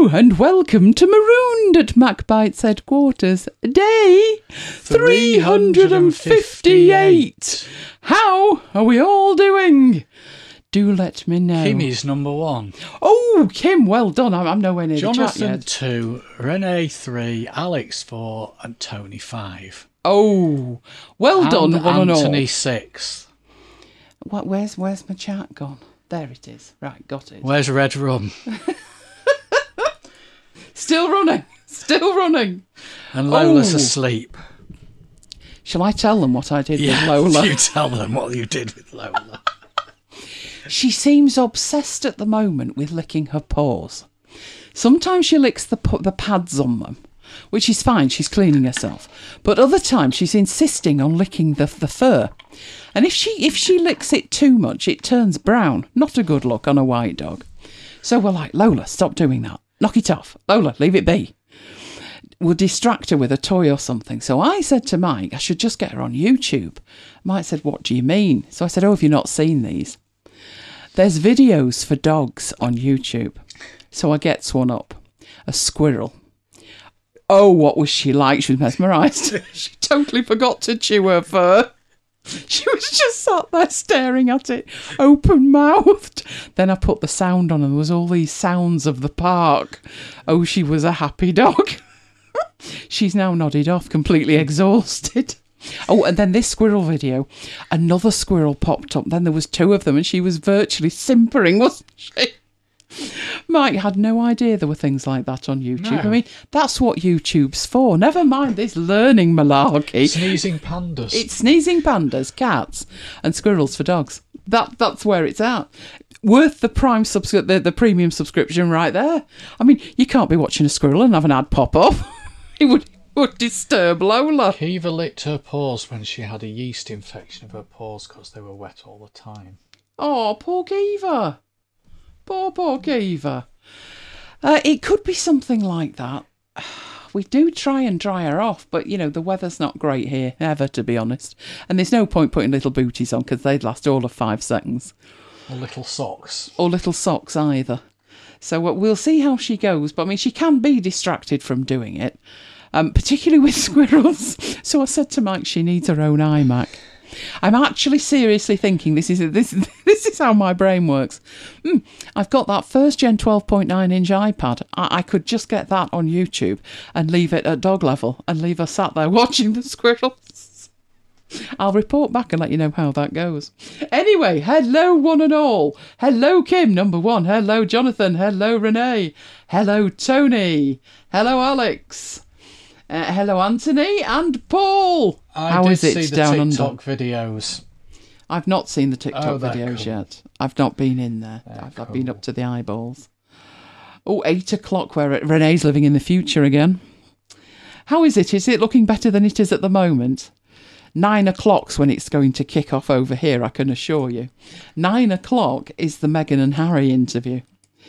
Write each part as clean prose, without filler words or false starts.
Hello and welcome to Marooned at MacBite's headquarters. Day 358. How are we all doing? Do let me know. Kimmy's number 1. Oh, Kim, well done. I'm nowhere near Jonathan the chat yet. 2, Renee 3, Alex 4 and Tony 5. Oh, well done, one and all. Anthony 6. What? Where's my chat gone? There it is. Right, got it. Where's Red Rum? Still running. And Lola's asleep. Shall I tell them what I did with Lola? You tell them what you did with Lola. She seems obsessed at the moment with licking her paws. Sometimes she licks the pads on them, which is fine, she's cleaning herself. But other times she's insisting on licking the fur. And if she licks it too much, it turns brown. Not a good look on a white dog. So we're like, Lola, stop doing that. Knock it off. Lola, leave it be. We'll distract her with a toy or something. So I said to Mike, I should just get her on YouTube. Mike said, what do you mean? So I said, have you not seen these? There's videos for dogs on YouTube. So I gets one up. A squirrel. Oh, what was she like? She was mesmerised. She totally forgot to chew her fur. She was just sat there staring at it, open-mouthed. Then I put the sound on and there was all these sounds of the park. Oh, she was a happy dog. She's now nodded off, completely exhausted. Oh, and then this squirrel video, another squirrel popped up. Then there was 2 of them and she was virtually simpering, wasn't she? Mike had no idea there were things like that on YouTube. No. I mean, that's what YouTube's for. Never mind this learning malarkey. Sneezing pandas. It's sneezing pandas, cats, and squirrels for dogs. That's where it's at. Worth the the premium subscription right there. I mean, you can't be watching a squirrel and have an ad pop up. It would disturb Lola. Kiva licked her paws when she had a yeast infection of her paws because they were wet all the time. Oh, poor Kiva. Poor Kiva. It could be something like that. We do try and dry her off, but, the weather's not great here, ever, to be honest. And there's no point putting little booties on because they'd last all of 5 seconds. Or little socks. Or little socks either. So we'll see how she goes. But, I mean, she can be distracted from doing it, particularly with squirrels. So I said to Mike she needs her own iMac. I'm actually seriously thinking this is how my brain works. I've got that first gen 12.9 inch iPad. I could just get that on YouTube and leave it at dog level and leave her sat there watching the squirrels. I'll report back and let you know how that goes. Anyway, hello one and all. Hello Kim, number 1. Hello Jonathan. Hello Renee. Hello Tony. Hello Alex. Hello Anthony and Paul. How is it see the down TikTok under? videos. I've not seen the TikTok videos cool. yet. I've not been in there. I've been up to the eyeballs. Oh, 8 o'clock where Renee's living in the future again. How is it? Is it looking better than it is at the moment? 9 o'clock's when it's going to kick off over here, I can assure you. 9 o'clock is the Meghan and Harry interview.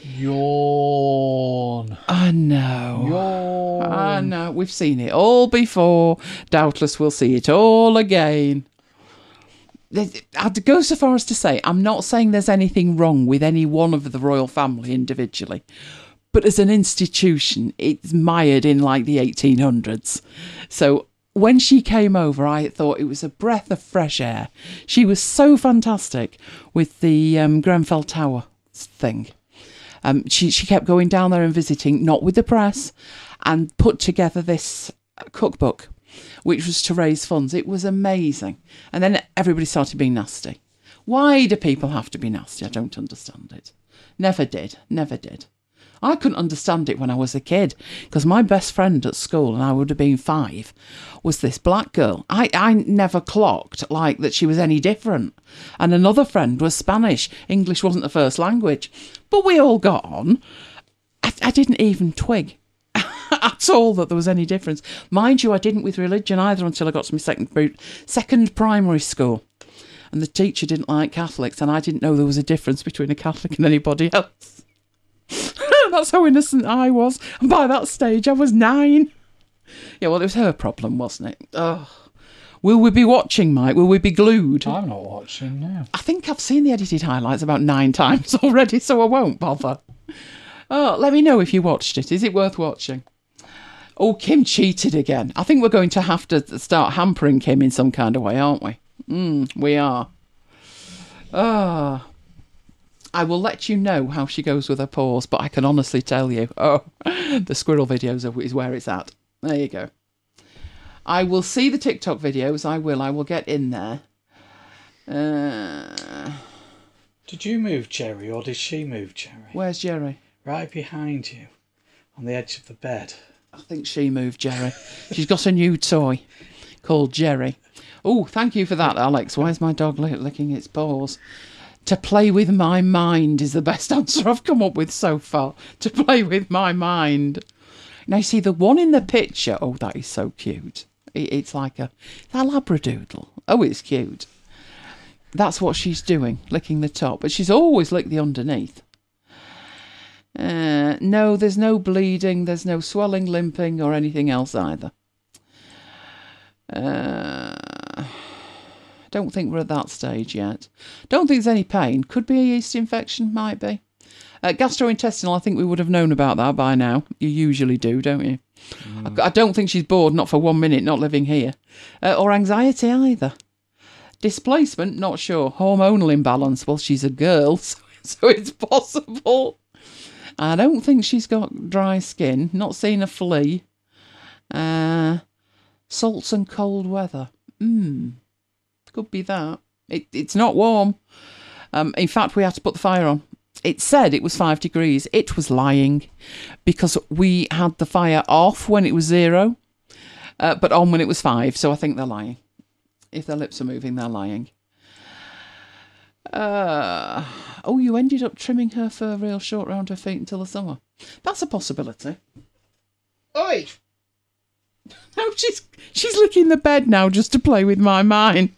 Yawn. I know. Yawn. I know. We've seen it all before. Doubtless we'll see it all again. I'd go so far as to say, I'm not saying there's anything wrong with any one of the royal family individually, but as an institution, it's mired in like the 1800s. So when she came over, I thought it was a breath of fresh air. She was so fantastic with the Grenfell Tower thing. She kept going down there and visiting, not with the press, and put together this cookbook, which was to raise funds. It was amazing. And then everybody started being nasty. Why do people have to be nasty? I don't understand it. Never did. I couldn't understand it when I was a kid, because my best friend at school, and I would have been 5, was this black girl. I never clocked like that she was any different. And another friend was Spanish. English wasn't the first language. But we all got on. I didn't even twig at all that there was any difference. Mind you, I didn't with religion either until I got to my second primary school. And the teacher didn't like Catholics, and I didn't know there was a difference between a Catholic and anybody else. That's how innocent I was. And by that stage, I was 9. Yeah, well, it was her problem, wasn't it? Oh. Will we be watching, Mike? Will we be glued? I'm not watching now. I think I've seen the edited highlights about 9 times already, so I won't bother. Oh, let me know if you watched it. Is it worth watching? Oh, Kim cheated again. I think we're going to have to start hampering Kim in some kind of way, aren't we? We are. Ah. I will let you know how she goes with her paws, but I can honestly tell you, the squirrel videos is where it's at. There you go. I will see the TikTok videos. I will get in there. Did you move Jerry or did she move Jerry? Where's Jerry? Right behind you, on the edge of the bed. I think she moved Jerry. She's got a new toy called Jerry. Oh, thank you for that, Alex. Why is my dog licking its paws? To play with my mind is the best answer I've come up with so far. To play with my mind. Now, you see, the one in the picture, oh, that is so cute. It's like a labradoodle. Oh, it's cute. That's what she's doing, licking the top. But she's always licked the underneath. No, there's no bleeding. There's no swelling, limping, or anything else either. Don't think we're at that stage yet. Don't think there's any pain. Could be a yeast infection, might be. Gastrointestinal, I think we would have known about that by now. You usually do, don't you? I don't think she's bored, not for 1 minute, not living here. Or anxiety either. Displacement, not sure. Hormonal imbalance, well, she's a girl, so it's possible. I don't think she's got dry skin. Not seen a flea. Salts and cold weather. Could be that. It's not warm. In fact, we had to put the fire on. It said it was 5 degrees. It was lying because we had the fire off when it was 0, but on when it was 5. So I think they're lying. If their lips are moving, they're lying. Oh, you ended up trimming her fur real short round her feet until the summer. That's a possibility. Oi! No, she's licking the bed now just to play with my mind.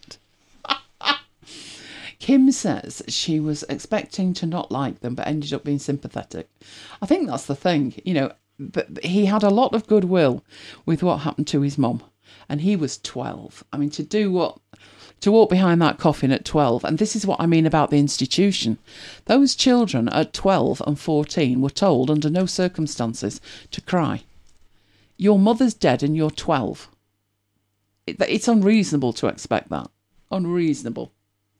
Kim says she was expecting to not like them, but ended up being sympathetic. I think that's the thing, but he had a lot of goodwill with what happened to his mum, and he was 12. I mean, to walk behind that coffin at 12, and this is what I mean about the institution. Those children at 12 and 14 were told under no circumstances to cry. Your mother's dead and you're 12. It's unreasonable to expect that. Unreasonable.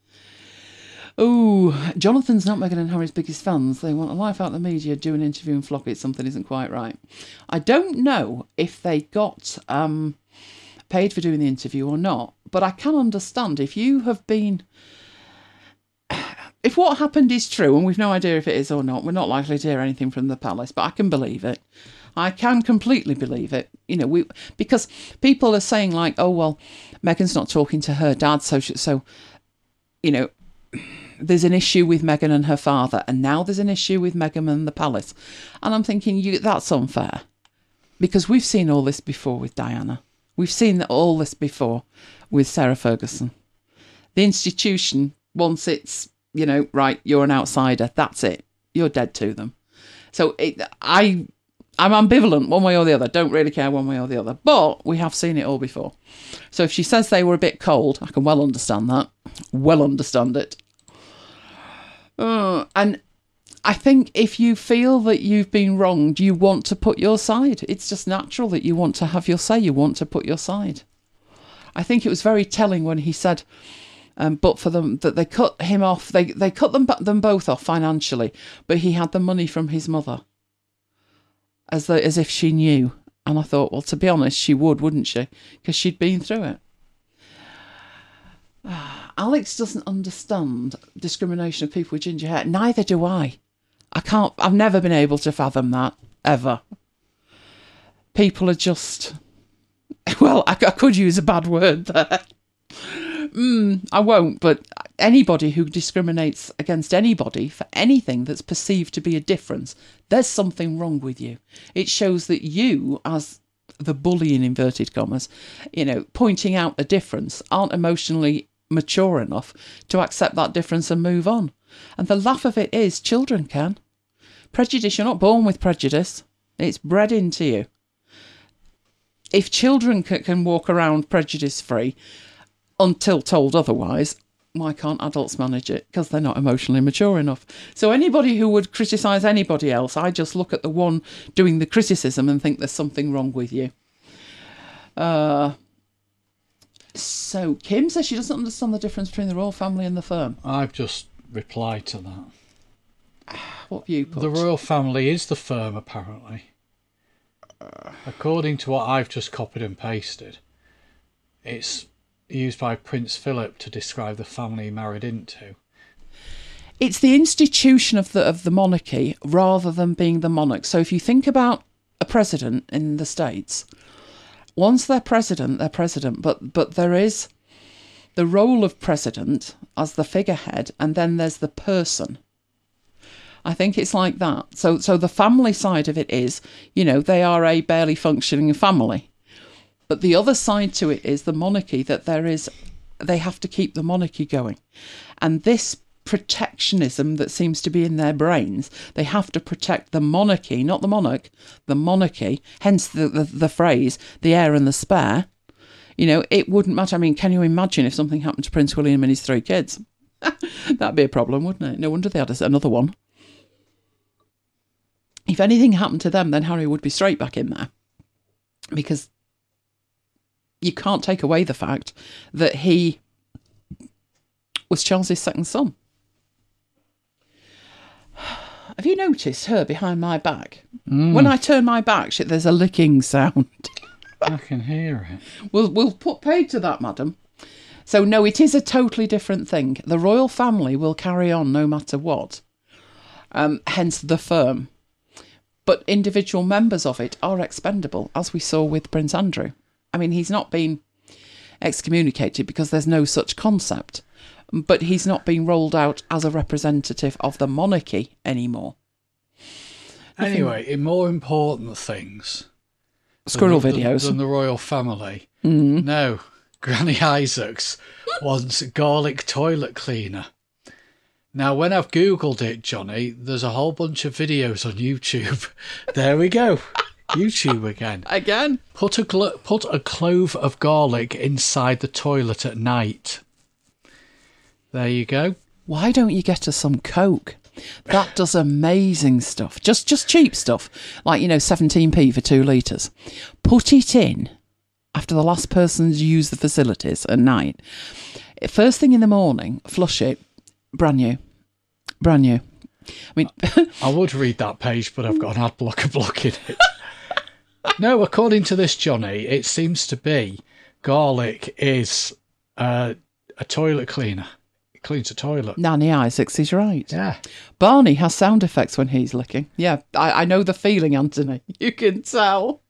Oh, Jonathan's not Meghan and Harry's biggest fans. They want a life out of the media, do an interview and flog it. Something isn't quite right. I don't know if they got paid for doing the interview or not, but I can understand if you have been... If what happened is true, and we've no idea if it is or not, we're not likely to hear anything from the palace, but I can believe it. I can completely believe it. Because people are saying like, oh, well, Meghan's not talking to her dad, so there's an issue with Meghan and her father, and now there's an issue with Meghan and the palace. And I'm thinking, that's unfair. Because we've seen all this before with Diana. We've seen all this before with Sarah Ferguson. The institution, once it's, right, you're an outsider, that's it. You're dead to them. So I'm ambivalent one way or the other. Don't really care one way or the other. But we have seen it all before. So if she says they were a bit cold, I can well understand that. Well understand it. And I think if you feel that you've been wronged, you want to put your side. It's just natural that you want to have your say. You want to put your side. I think it was very telling when he said, but for them, that they cut him off. They cut them both off financially, but he had the money from his mother. As if she knew. And I thought, well, to be honest, she would, wouldn't she? Because she'd been through it. Alex doesn't understand discrimination of people with ginger hair. Neither do I. I've never been able to fathom that, ever. People are just... Well, I could use a bad word there. I won't, but anybody who discriminates against anybody for anything that's perceived to be a difference, there's something wrong with you. It shows that you, as the bully in inverted commas, pointing out a difference, aren't emotionally mature enough to accept that difference and move on. And the laugh of it is, children can. Prejudice, you're not born with prejudice. It's bred into you. If children can walk around prejudice-free until told otherwise, Why can't adults manage it? Because they're not emotionally mature enough. So anybody who would criticise anybody else, I just look at the one doing the criticism and think there's something wrong with you. So Kim says she doesn't understand the difference between the royal family and the firm. I've just replied to that. What have you put? The royal family is the firm, apparently. According to what I've just copied and pasted, it's used by Prince Philip to describe the family he married into. It's the institution of the monarchy rather than being the monarch. So if you think about a president in the States, once they're president, they're president. But there is the role of president as the figurehead, and then there's the person. I think it's like that. So the family side of it is, they are a barely functioning family. But the other side to it is the monarchy, that they have to keep the monarchy going. And this protectionism that seems to be in their brains, they have to protect the monarchy, not the monarch, the monarchy, hence the phrase, the heir and the spare. It wouldn't matter. I mean, can you imagine if something happened to Prince William and his 3 kids? That'd be a problem, wouldn't it? No wonder they had another one. If anything happened to them, then Harry would be straight back in there. Because you can't take away the fact that he was Charles's second son. Have you noticed her behind my back? When I turn my back, there's a licking sound. I can hear it. We'll put paid to that, madam. So no, it is a totally different thing. The royal family will carry on no matter what. Hence the firm. But individual members of it are expendable, as we saw with Prince Andrew. I mean, he's not been excommunicated because there's no such concept. But he's not being rolled out as a representative of the monarchy anymore. Anyway, in more important things... Squirrel videos. Than the royal family. No, Granny Isaacs wants garlic toilet cleaner. Now, when I've Googled it, Johnny, there's a whole bunch of videos on YouTube. There we go. YouTube again. Again? Put a clove of garlic inside the toilet at night. There you go. Why don't you get us some Coke? That does amazing stuff. Just cheap stuff. Like, 17p for 2 litres. Put it in after the last person's used the facilities at night. First thing in the morning, flush it. Brand new. I mean... I would read that page, but I've got an ad blocker blocking it. No, according to this, Johnny, it seems to be garlic is a toilet cleaner. It cleans a toilet. Nanny Isaacs is right. Yeah. Barney has sound effects when he's licking. Yeah, I know the feeling, Anthony. You can tell.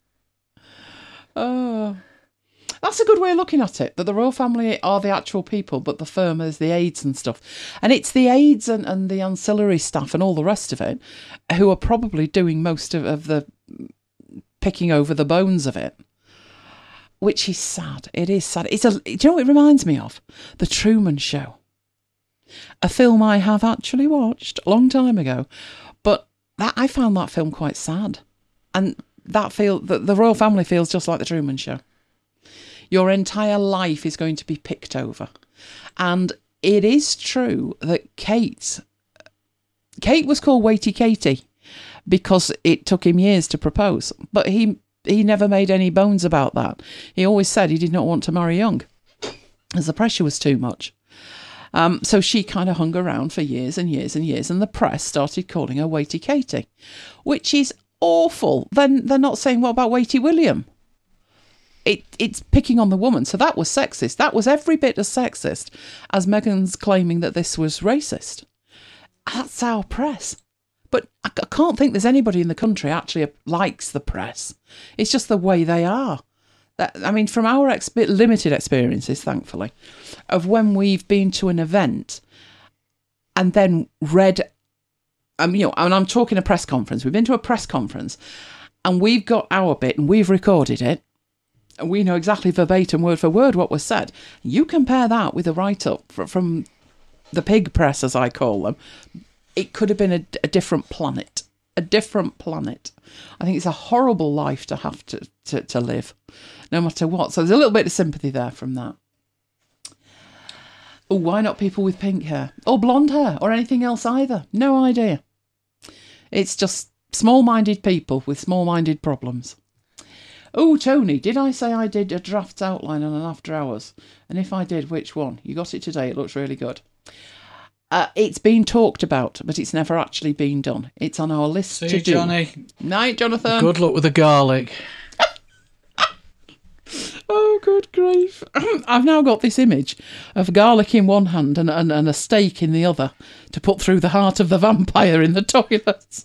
Oh... That's a good way of looking at it, that the royal family are the actual people, but the firm is the aides and stuff. And it's the aides and the ancillary staff and all the rest of it who are probably doing most of the picking over the bones of it, which is sad. It is sad. Do you know what it reminds me of? The Truman Show. A film I have actually watched a long time ago, but I found that film quite sad. And the royal family feels just like the Truman Show. Your entire life is going to be picked over. And it is true that Kate was called Waity Katie because it took him years to propose. But he never made any bones about that. He always said he did not want to marry young, as the pressure was too much. So she kind of hung around for years and years and years, and the press started calling her Waity Katie, which is awful. Then they're not saying, what about Waity William? It's picking on the woman. So that was sexist. That was every bit as sexist as Meghan's claiming that this was racist. That's our press. But I can't think there's anybody in the country actually likes the press. It's just the way they are. From our limited experiences, thankfully, of when we've been to an event and then read, and I'm talking a press conference. We've been to a press conference and we've got our bit and we've recorded it. And we know exactly verbatim, word for word, what was said. You compare that with a write-up from the pig press, as I call them. It could have been a different planet. A different planet. I think it's a horrible life to have to live, no matter what. So there's a little bit of sympathy there from that. Oh, why not people with pink hair? Or blonde hair? Or anything else either? No idea. It's just small-minded people with small-minded problems. Oh, Tony, did I say I did a draft outline on an After Hours? And if I did, which one? You got it today. It looks really good. It's been talked about, but it's never actually been done. It's on our list See to you, do. Johnny. Night, Jonathan. Good luck with the garlic. Oh, good grief. I've now got this image of garlic in one hand and a steak in the other to put through the heart of the vampire in the toilet.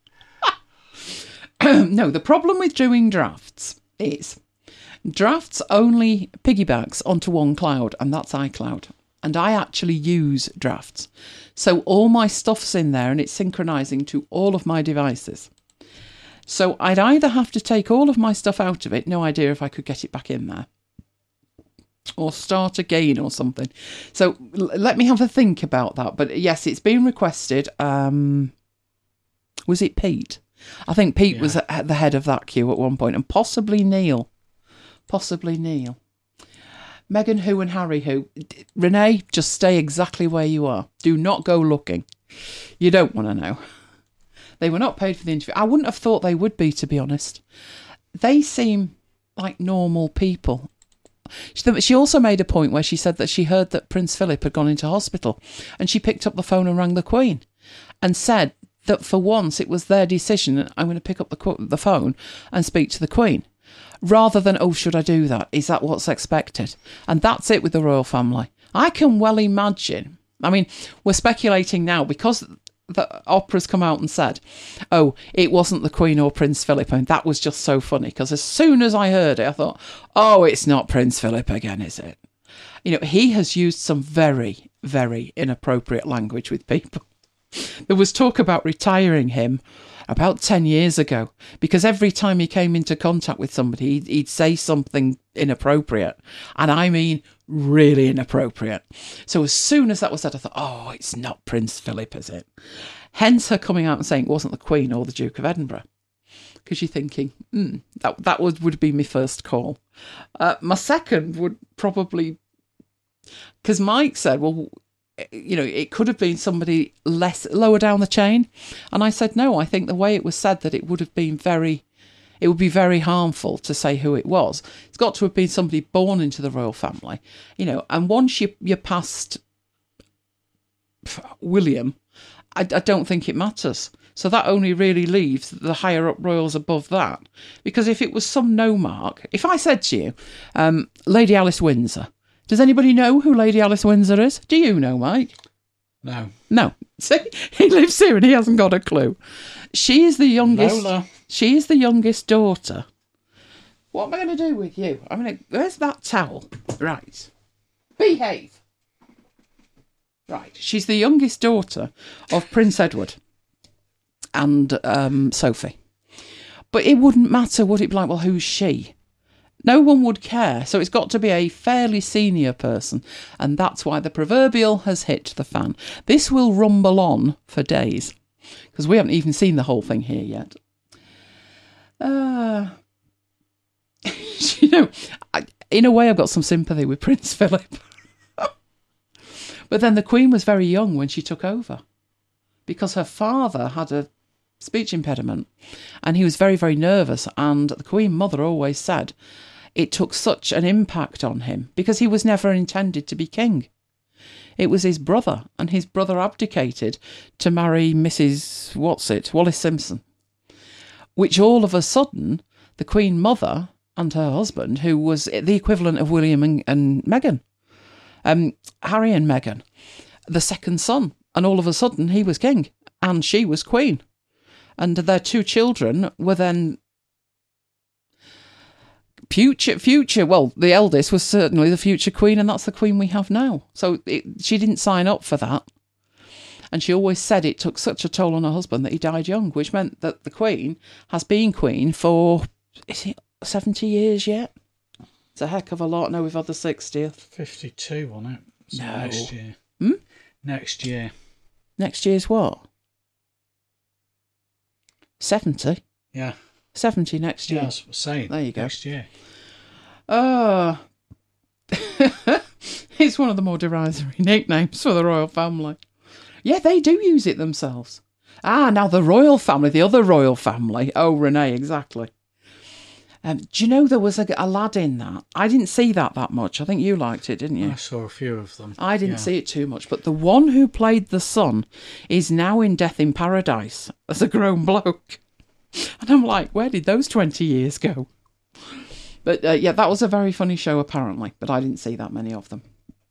No, the problem with doing drafts is drafts only piggybacks onto one cloud, and that's iCloud. And I actually use drafts. So all my stuff's in there and it's synchronizing to all of my devices. So I'd either have to take all of my stuff out of it, no idea if I could get it back in there, or start again or something. So let me have a think about that. But yes, it's been requested. Was it Pete? I think Pete was at the head of that queue at one point, and possibly Neil. Meghan who and Harry who. Renee, just stay exactly where you are. Do not go looking. You don't want to know. They were not paid for the interview. I wouldn't have thought they would be, to be honest. They seem like normal people. She also made a point where she said that she heard that Prince Philip had gone into hospital, and she picked up the phone and rang the Queen and said that for once it was their decision. I'm going to pick up the phone and speak to the Queen, rather than, oh, should I do that? Is that what's expected? And that's it with the royal family. I can well imagine. I mean, we're speculating now because the opera's come out and said, oh, it wasn't the Queen or Prince Philip. And that was just so funny because as soon as I heard it, I thought, oh, it's not Prince Philip again, is it? You know, he has used some very, very inappropriate language with people. There was talk about retiring him about 10 years ago because every time he came into contact with somebody, he'd say something inappropriate. And I mean, really inappropriate. So as soon as that was said, I thought, oh, it's not Prince Philip, is it? Hence her coming out and saying it wasn't the Queen or the Duke of Edinburgh. Because you're thinking, that would be my first call. My second would probably, because Mike said, well, you know, it could have been somebody lower down the chain. And I said, no, I think the way it was said that it would be very harmful to say who it was. It's got to have been somebody born into the royal family, you know, and once you're past William, I don't think it matters. So that only really leaves the higher up royals above that. Because if it was some nomarch, if I said to you, Lady Alice Windsor, does anybody know who Lady Alice Windsor is? Do you know, Mike? No. See, he lives here and he hasn't got a clue. She is the youngest. Lola. She is the youngest daughter. What am I going to do with you? Where's that towel? Right. Behave. Right. She's the youngest daughter of Prince Edward and Sophie. But it wouldn't matter, would it? Be like, well, who's she? No one would care, so it's got to be a fairly senior person, and that's why the proverbial has hit the fan. This will rumble on for days, because we haven't even seen the whole thing here yet. You know, in a way I've got some sympathy with Prince Philip. But then the Queen was very young when she took over, because her father had a speech impediment, and he was very, very nervous, and the Queen Mother always said it took such an impact on him because he was never intended to be king. It was his brother, and his brother abdicated to marry Mrs. Wallis Simpson, which all of a sudden the Queen Mother and her husband, who was the equivalent of William and Meghan, Harry and Meghan, the second son, and all of a sudden he was king and she was queen. And their two children were then future. Well, the eldest was certainly the future queen, and that's the queen we have now. So she didn't sign up for that. And she always said it took such a toll on her husband that he died young, which meant that the Queen has been Queen for, is it 70 years yet? It's a heck of a lot. No, we've had the 60th. 52 on it. So no. Next year. Next year. Next year's what? 70? Yeah. 70 next year. Yeah, that's what I'm saying. There you go. Next year. It's It's one of the more derisory nicknames for the royal family. Yeah, they do use it themselves. Now the royal family, the other royal family. Oh, Renee, exactly. Do you know there was a lad in that? I didn't see that much. I think you liked it, didn't you? I saw a few of them. I didn't see it too much. But the one who played the son is now in Death in Paradise as a grown bloke. And I'm like, where did those 20 years go? But yeah, that was a very funny show apparently. But I didn't see that many of them.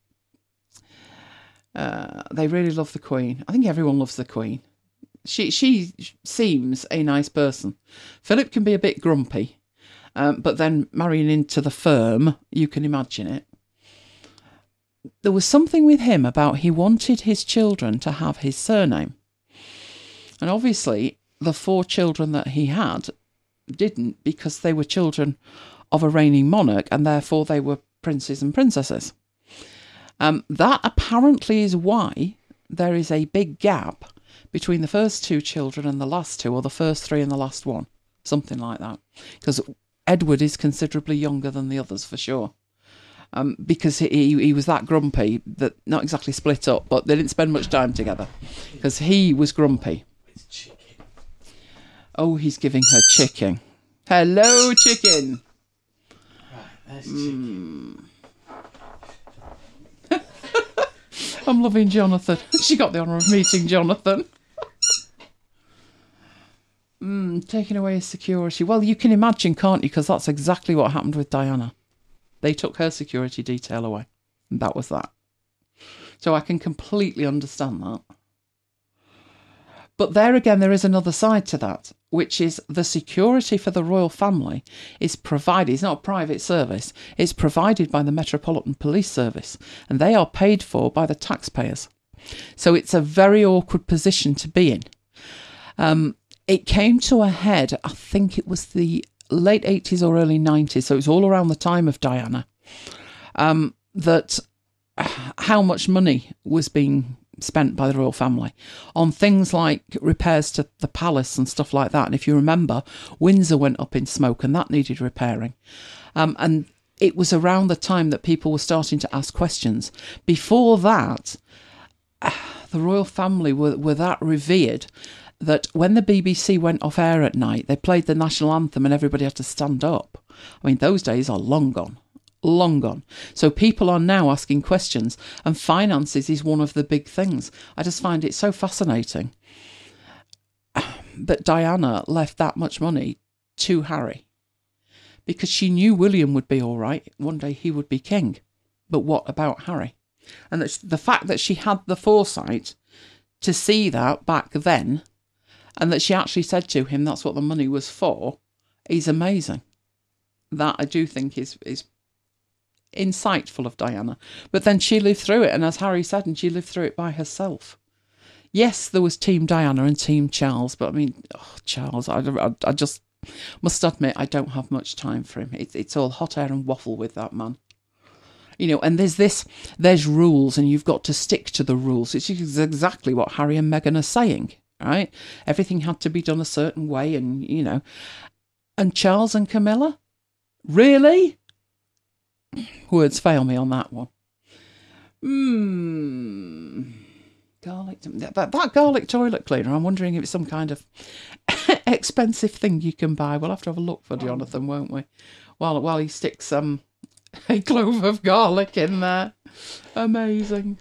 They really love the Queen. I think everyone loves the Queen. She seems a nice person. Philip can be a bit grumpy. But then marrying into the firm, you can imagine it. There was something with him about he wanted his children to have his surname. And obviously, the 4 children that he had didn't, because they were children of a reigning monarch, and therefore they were princes and princesses. That apparently is why there is a big gap between the first 2 children and the last 2, or the first 3 and the last 1. Something like that. Because Edward is considerably younger than the others, for sure. Because he was that grumpy that, not exactly split up, but they didn't spend much time together. Because he was grumpy. It's chicken. Oh, he's giving her chicken. Hello, chicken. Right, there's chicken. I'm loving Jonathan. She got the honour of meeting Jonathan. Taking away his security. Well, you can imagine, can't you? Because that's exactly what happened with Diana. They took her security detail away. And that was that. So I can completely understand that. But there again, there is another side to that, which is the security for the royal family is provided. It's not a private service. It's provided by the Metropolitan Police Service. And they are paid for by the taxpayers. So it's a very awkward position to be in. It came to a head, I think it was the late 80s or early 90s, so it was all around the time of Diana, that how much money was being spent by the royal family on things like repairs to the palace and stuff like that. And if you remember, Windsor went up in smoke and that needed repairing. And it was around the time that people were starting to ask questions. Before that, the royal family were that revered that when the BBC went off air at night, they played the national anthem and everybody had to stand up. I mean, those days are long gone. Long gone. So people are now asking questions, and finances is one of the big things. I just find it so fascinating that Diana left that much money to Harry because she knew William would be all right. One day he would be king. But what about Harry? And the fact that she had the foresight to see that back then, and that she actually said to him that's what the money was for, is amazing. That I do think is insightful of Diana. But then she lived through it, and as Harry said, and she lived through it by herself. Yes, there was Team Diana and Team Charles, but I mean, Charles, I just must admit I don't have much time for him. It's all hot air and waffle with that man. You know, and there's rules, and you've got to stick to the rules. It's exactly what Harry and Meghan are saying, right? Everything had to be done a certain way, and, you know. And Charles and Camilla? Really? Words fail me on that one. Garlic. That garlic toilet cleaner, I'm wondering if it's some kind of expensive thing you can buy. We'll have to have a look for Jonathan, won't we? While he sticks a clove of garlic in there. Amazing.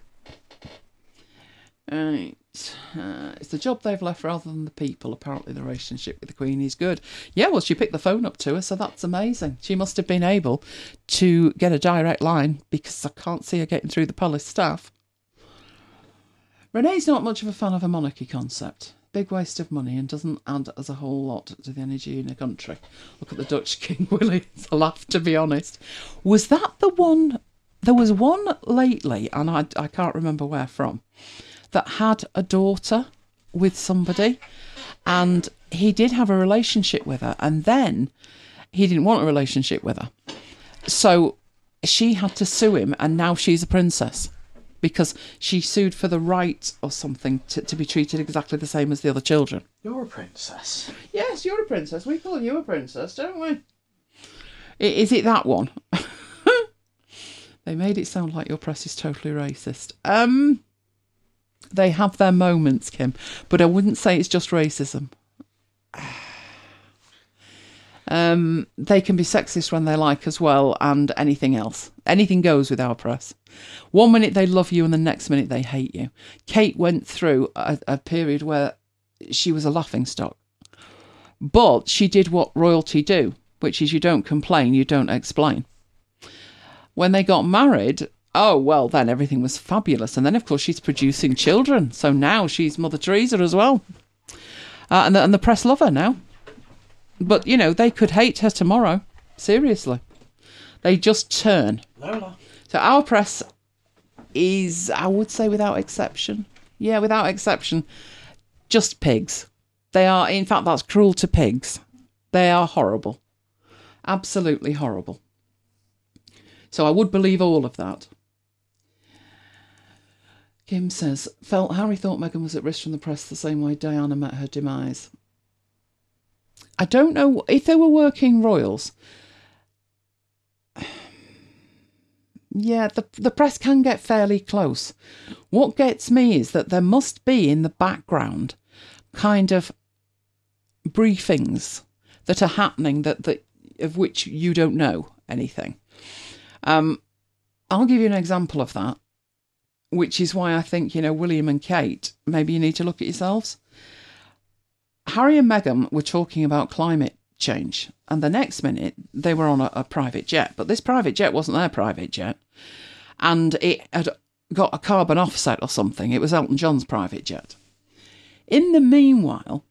Right. It's the job they've left rather than the people. Apparently the relationship with the Queen is good. Yeah, well, she picked the phone up to her, so that's amazing. She must have been able to get a direct line, because I can't see her getting through the palace staff. Renee's not much of a fan of a monarchy concept. Big waste of money and doesn't add as a whole lot to the energy in a country. Look at the Dutch King Willie. It's a laugh, to be honest. Was that the one? There was one lately, and I can't remember where from, that had a daughter with somebody, and he did have a relationship with her, and then he didn't want a relationship with her. So she had to sue him, and now she's a princess because she sued for the right or something to be treated exactly the same as the other children. You're a princess. Yes, you're a princess. We call you a princess, don't we? Is it that one? They made it sound like your press is totally racist. They have their moments, Kim, but I wouldn't say it's just racism. They can be sexist when they like as well, and anything else. Anything goes with our press. One minute they love you and the next minute they hate you. Kate went through a period where she was a laughingstock. But she did what royalty do, which is you don't complain, you don't explain. When they got married, oh, well, then everything was fabulous. And then, of course, she's producing children. So now she's Mother Teresa as well. And the press love her now. But, you know, they could hate her tomorrow. Seriously. They just turn. Lola. So our press is, I would say without exception. Yeah, without exception. Just pigs. They are, in fact, that's cruel to pigs. They are horrible. Absolutely horrible. So I would believe all of that. Kim says, Harry thought Meghan was at risk from the press the same way Diana met her demise. I don't know if they were working royals. Yeah, the press can get fairly close. What gets me is that there must be in the background kind of briefings that are happening that of which you don't know anything. I'll give you an example of that, which is why I think, you know, William and Kate, maybe you need to look at yourselves. Harry and Meghan were talking about climate change, and the next minute they were on a private jet, but this private jet wasn't their private jet, and it had got a carbon offset or something. It was Elton John's private jet. In the meanwhile,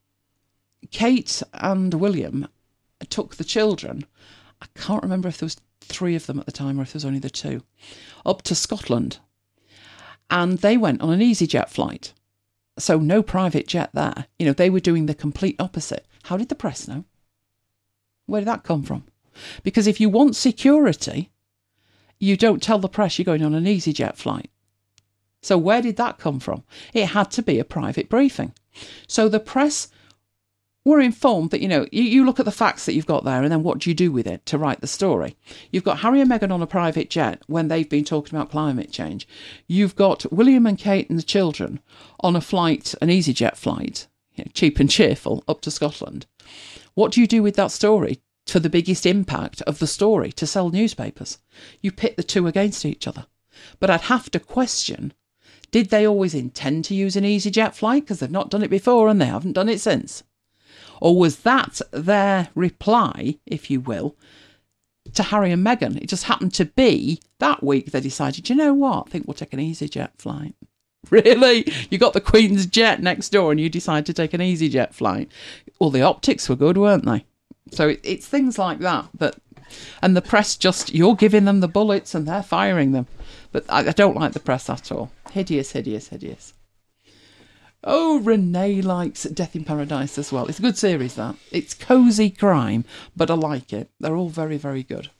Kate and William took the children, I can't remember if there was 3 of them at the time or if there was only the 2, up to Scotland. And they went on an EasyJet flight. So no private jet there. You know, they were doing the complete opposite. How did the press know? Where did that come from? Because if you want security, you don't tell the press you're going on an EasyJet flight. So where did that come from? It had to be a private briefing. So the press were informed that, you know, you look at the facts that you've got there and then what do you do with it to write the story? You've got Harry and Meghan on a private jet when they've been talking about climate change. You've got William and Kate and the children on a flight, an EasyJet flight, you know, cheap and cheerful, up to Scotland. What do you do with that story for the biggest impact of the story to sell newspapers? You pit the two against each other. But I'd have to question, did they always intend to use an EasyJet flight? Because they've not done it before and they haven't done it since. Or was that their reply, if you will, to Harry and Meghan? It just happened to be that week they decided, you know what, I think we'll take an EasyJet flight. Really? You got the Queen's jet next door and you decide to take an EasyJet flight. Well, the optics were good, weren't they? So it's things like that. And the press just, you're giving them the bullets and they're firing them. But I don't like the press at all. Hideous, hideous, hideous. Oh, Renee likes Death in Paradise as well. It's a good series, that. It's cosy crime, but I like it. They're all very, very good.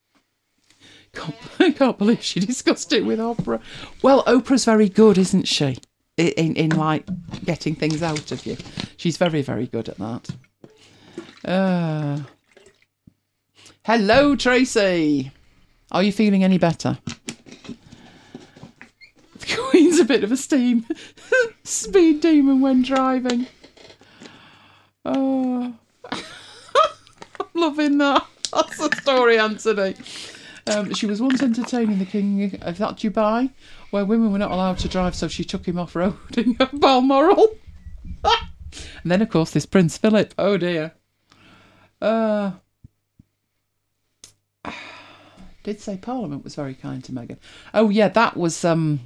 I can't believe she discussed it with Oprah. Well, Oprah's very good, isn't she? In like, getting things out of you. She's very, very good at that. Hello, Tracy. Are you feeling any better? The Queen's a bit of a speed demon when driving. Oh, I'm loving that. That's the story, Anthony. She was once entertaining the King of that Dubai, where women were not allowed to drive, so she took him off-roading at Balmoral. And then, of course, this Prince Philip. Oh, dear. Did say Parliament was very kind to Meghan. Oh, yeah, that was...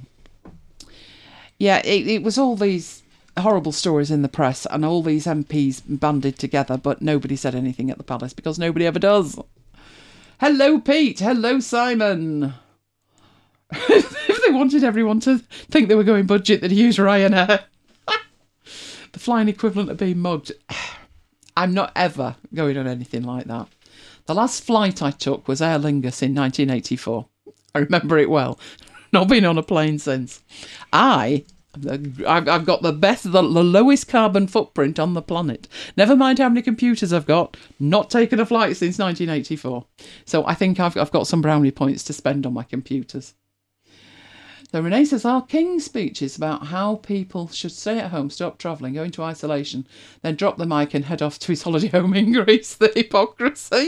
Yeah, it was all these horrible stories in the press and all these MPs banded together, but nobody said anything at the palace because nobody ever does. Hello, Pete. Hello, Simon. If they wanted everyone to think they were going budget, they'd use Ryanair. The flying equivalent of being mugged. I'm not ever going on anything like that. The last flight I took was Aer Lingus in 1984. I remember it well. Not been on a plane since. I I've got the lowest carbon footprint on the planet. Never mind how many computers I've got. Not taken a flight since 1984. So I think I've got some brownie points to spend on my computers. So Renee says, our King's speech is about how people should stay at home, stop travelling, go into isolation, then drop the mic and head off to his holiday home in Greece. The hypocrisy.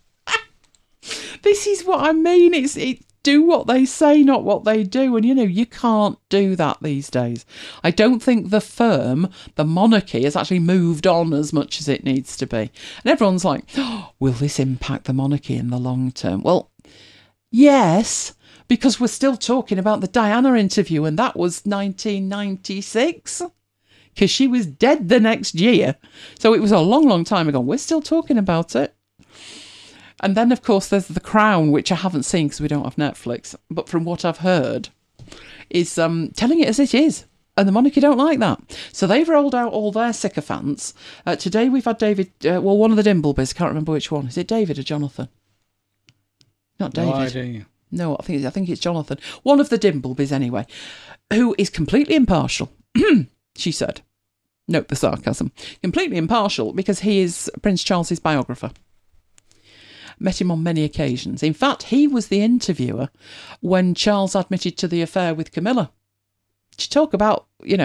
This is what I mean. It's do what they say, not what they do. And, you can't do that these days. I don't think the firm, the monarchy, has actually moved on as much as it needs to be. And everyone's like, oh, will this impact the monarchy in the long term? Well, yes, because we're still talking about the Diana interview, and that was 1996. Because she was dead the next year. So it was a long, long time ago. We're still talking about it. And then, of course, there's The Crown, which I haven't seen because we don't have Netflix. But from what I've heard, is telling it as it is. And the monarchy don't like that. So they've rolled out all their sycophants. Today we've had David, one of the Dimblebys. Can't remember which one. Is it David or Jonathan? Not David. No idea. No, I think it's Jonathan. One of the Dimblebys, anyway, who is completely impartial, she said. Note the sarcasm. Completely impartial because he is Prince Charles's biographer. Met him on many occasions. In fact, he was the interviewer when Charles admitted to the affair with Camilla. To talk about,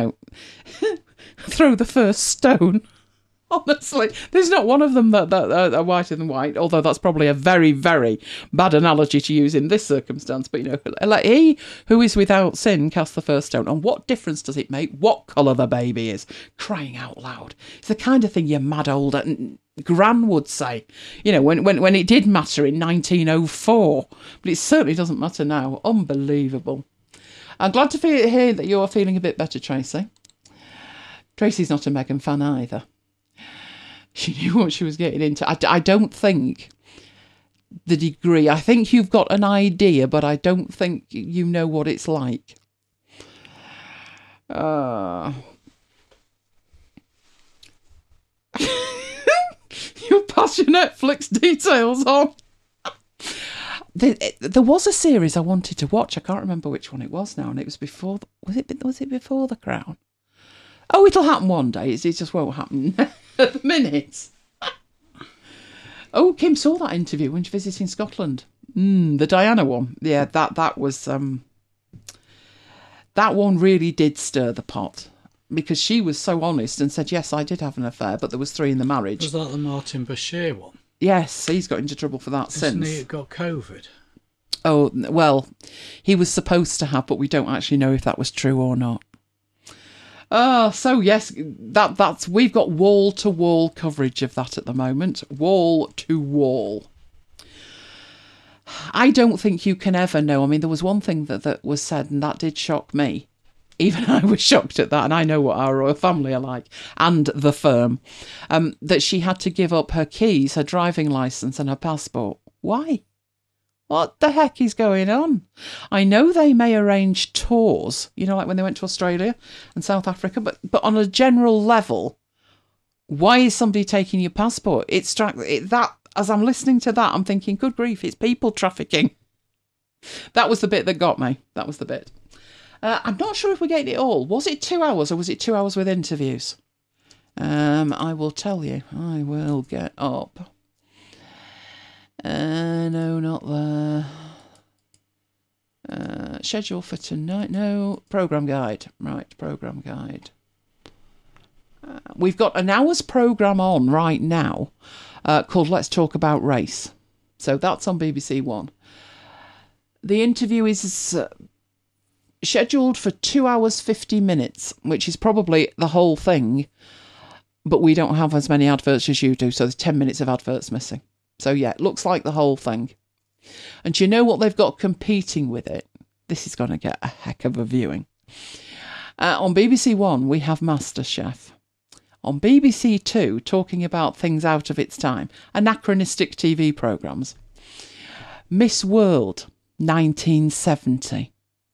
throw the first stone. Honestly, there's not one of them that are whiter than white, although that's probably a very, very bad analogy to use in this circumstance. But, like he who is without sin cast the first stone. And what difference does it make what colour the baby is? Crying out loud. It's the kind of thing your mad old gran would say, when it did matter in 1904. But it certainly doesn't matter now. Unbelievable. I'm glad to hear that you're feeling a bit better, Tracy. Tracy's not a Meghan fan either. She knew what she was getting into. I don't think the degree. I think you've got an idea, but I don't think you know what it's like. You pass your Netflix details on. There was a series I wanted to watch. I can't remember which one it was now, and it was before. Was it before The Crown? Oh, it'll happen one day. It just won't happen at the minute. Oh, Kim saw that interview when she was visiting Scotland. The Diana one. Yeah, that was that one really did stir the pot because she was so honest and said, yes, I did have an affair, but there was 3 in the marriage. Was that the Martin Bashir one? Yes, he's got into trouble for that since. Hasn't he got COVID? Oh, well, he was supposed to have, but we don't actually know if that was true or not. Oh, so yes, that's we've got wall-to-wall coverage of that at the moment. Wall-to-wall. I don't think you can ever know. I mean, there was one thing that was said, and that did shock me. Even I was shocked at that, and I know what our royal family are like, and the firm, that she had to give up her keys, her driving licence and her passport. Why? What the heck is going on? I know they may arrange tours, like when they went to Australia and South Africa, but on a general level, why is somebody taking your passport? As I'm listening to that, I'm thinking, good grief, it's people trafficking. That was the bit that got me. That was the bit. I'm not sure if we're getting it all. Was it 2 hours or was it 2 hours with interviews? I will tell you. I will get up. No, not there. Schedule for tonight. No, programme guide. Right, programme guide. We've got an hour's programme on right now called Let's Talk About Race. So that's on BBC One. The interview is scheduled for 2 hours 50 minutes, which is probably the whole thing, but we don't have as many adverts as you do, so there's 10 minutes of adverts missing. So yeah, it looks like the whole thing. And do you know what they've got competing with it? This is going to get a heck of a viewing. On BBC One, we have MasterChef. On BBC Two, talking about things out of its time, anachronistic TV programmes. Miss World, 1970.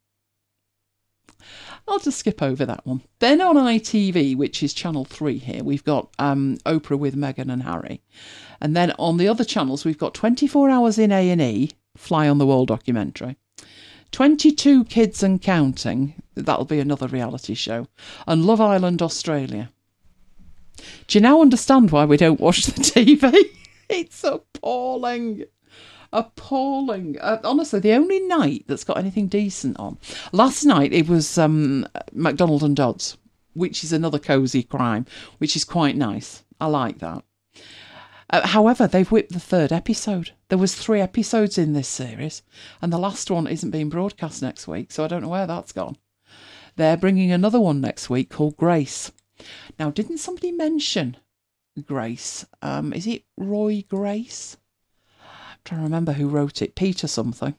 I'll just skip over that one. Then on ITV, which is Channel 3 here, we've got Oprah with Meghan and Harry. And then on the other channels, we've got 24 Hours in A&E, Fly on the Wall documentary. 22 Kids and Counting. That'll be another reality show. And Love Island Australia. Do you now understand why we don't watch the TV? It's appalling. Appalling. Honestly, the only night that's got anything decent on. Last night it was McDonald and Dodds, which is another cosy crime, which is quite nice. I like that. However, they've whipped the 3rd episode. There was 3 episodes in this series, and the last one isn't being broadcast next week, so I don't know where that's gone. They're bringing another one next week called Grace. Now, didn't somebody mention Grace? Is it Roy Grace? I'm trying to remember who wrote it. Peter something.